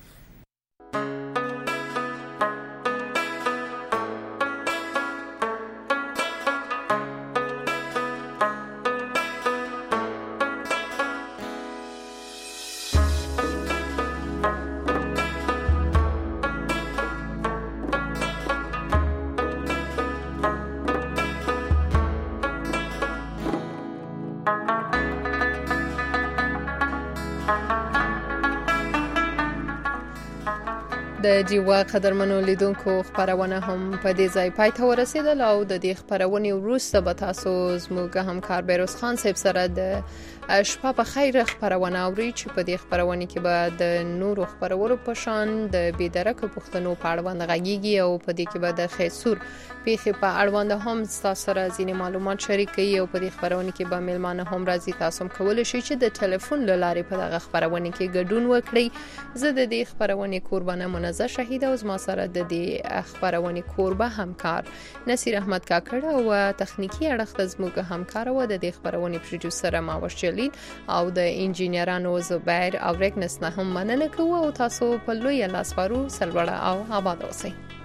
د جیوا قدرمنو لیدونکو خبرونه هم په دې ځای پای ته ورسېدل او د دې خبرونې وروسته به تاسو زموږ همکار بیروز خان صاحب سره د شپه په خیر خبرونه اورئ چې په دې خبرونه کې به د نورو خبرونو په شان د بېدرکه پښتنو په اړوند غږیږي او په دې کې به د خیسور پیښې په اړوند هم تاسو سره ځینې معلومات شریکوي او په دې خبرونه کې به مېلمانه هم راځي. تاسو هم کولی شئ چې د ټلیفون له لارې په دغه خبرونه کې ګډون وکړئ. زه د دې خبرونې کوربانه منزه شهید او زما سره د دې خبرونې کوربه همکار نصیر احمد کاکړ او تخنیکی اړخ د زموږ همکار او د دې خبرونې پروډوسر ماوش جلیل او د انجینرانو زبیر او رګنس نه هم مننه کوو او تاسو په لوی لاس پارو سلوړه او آباد اوسئ.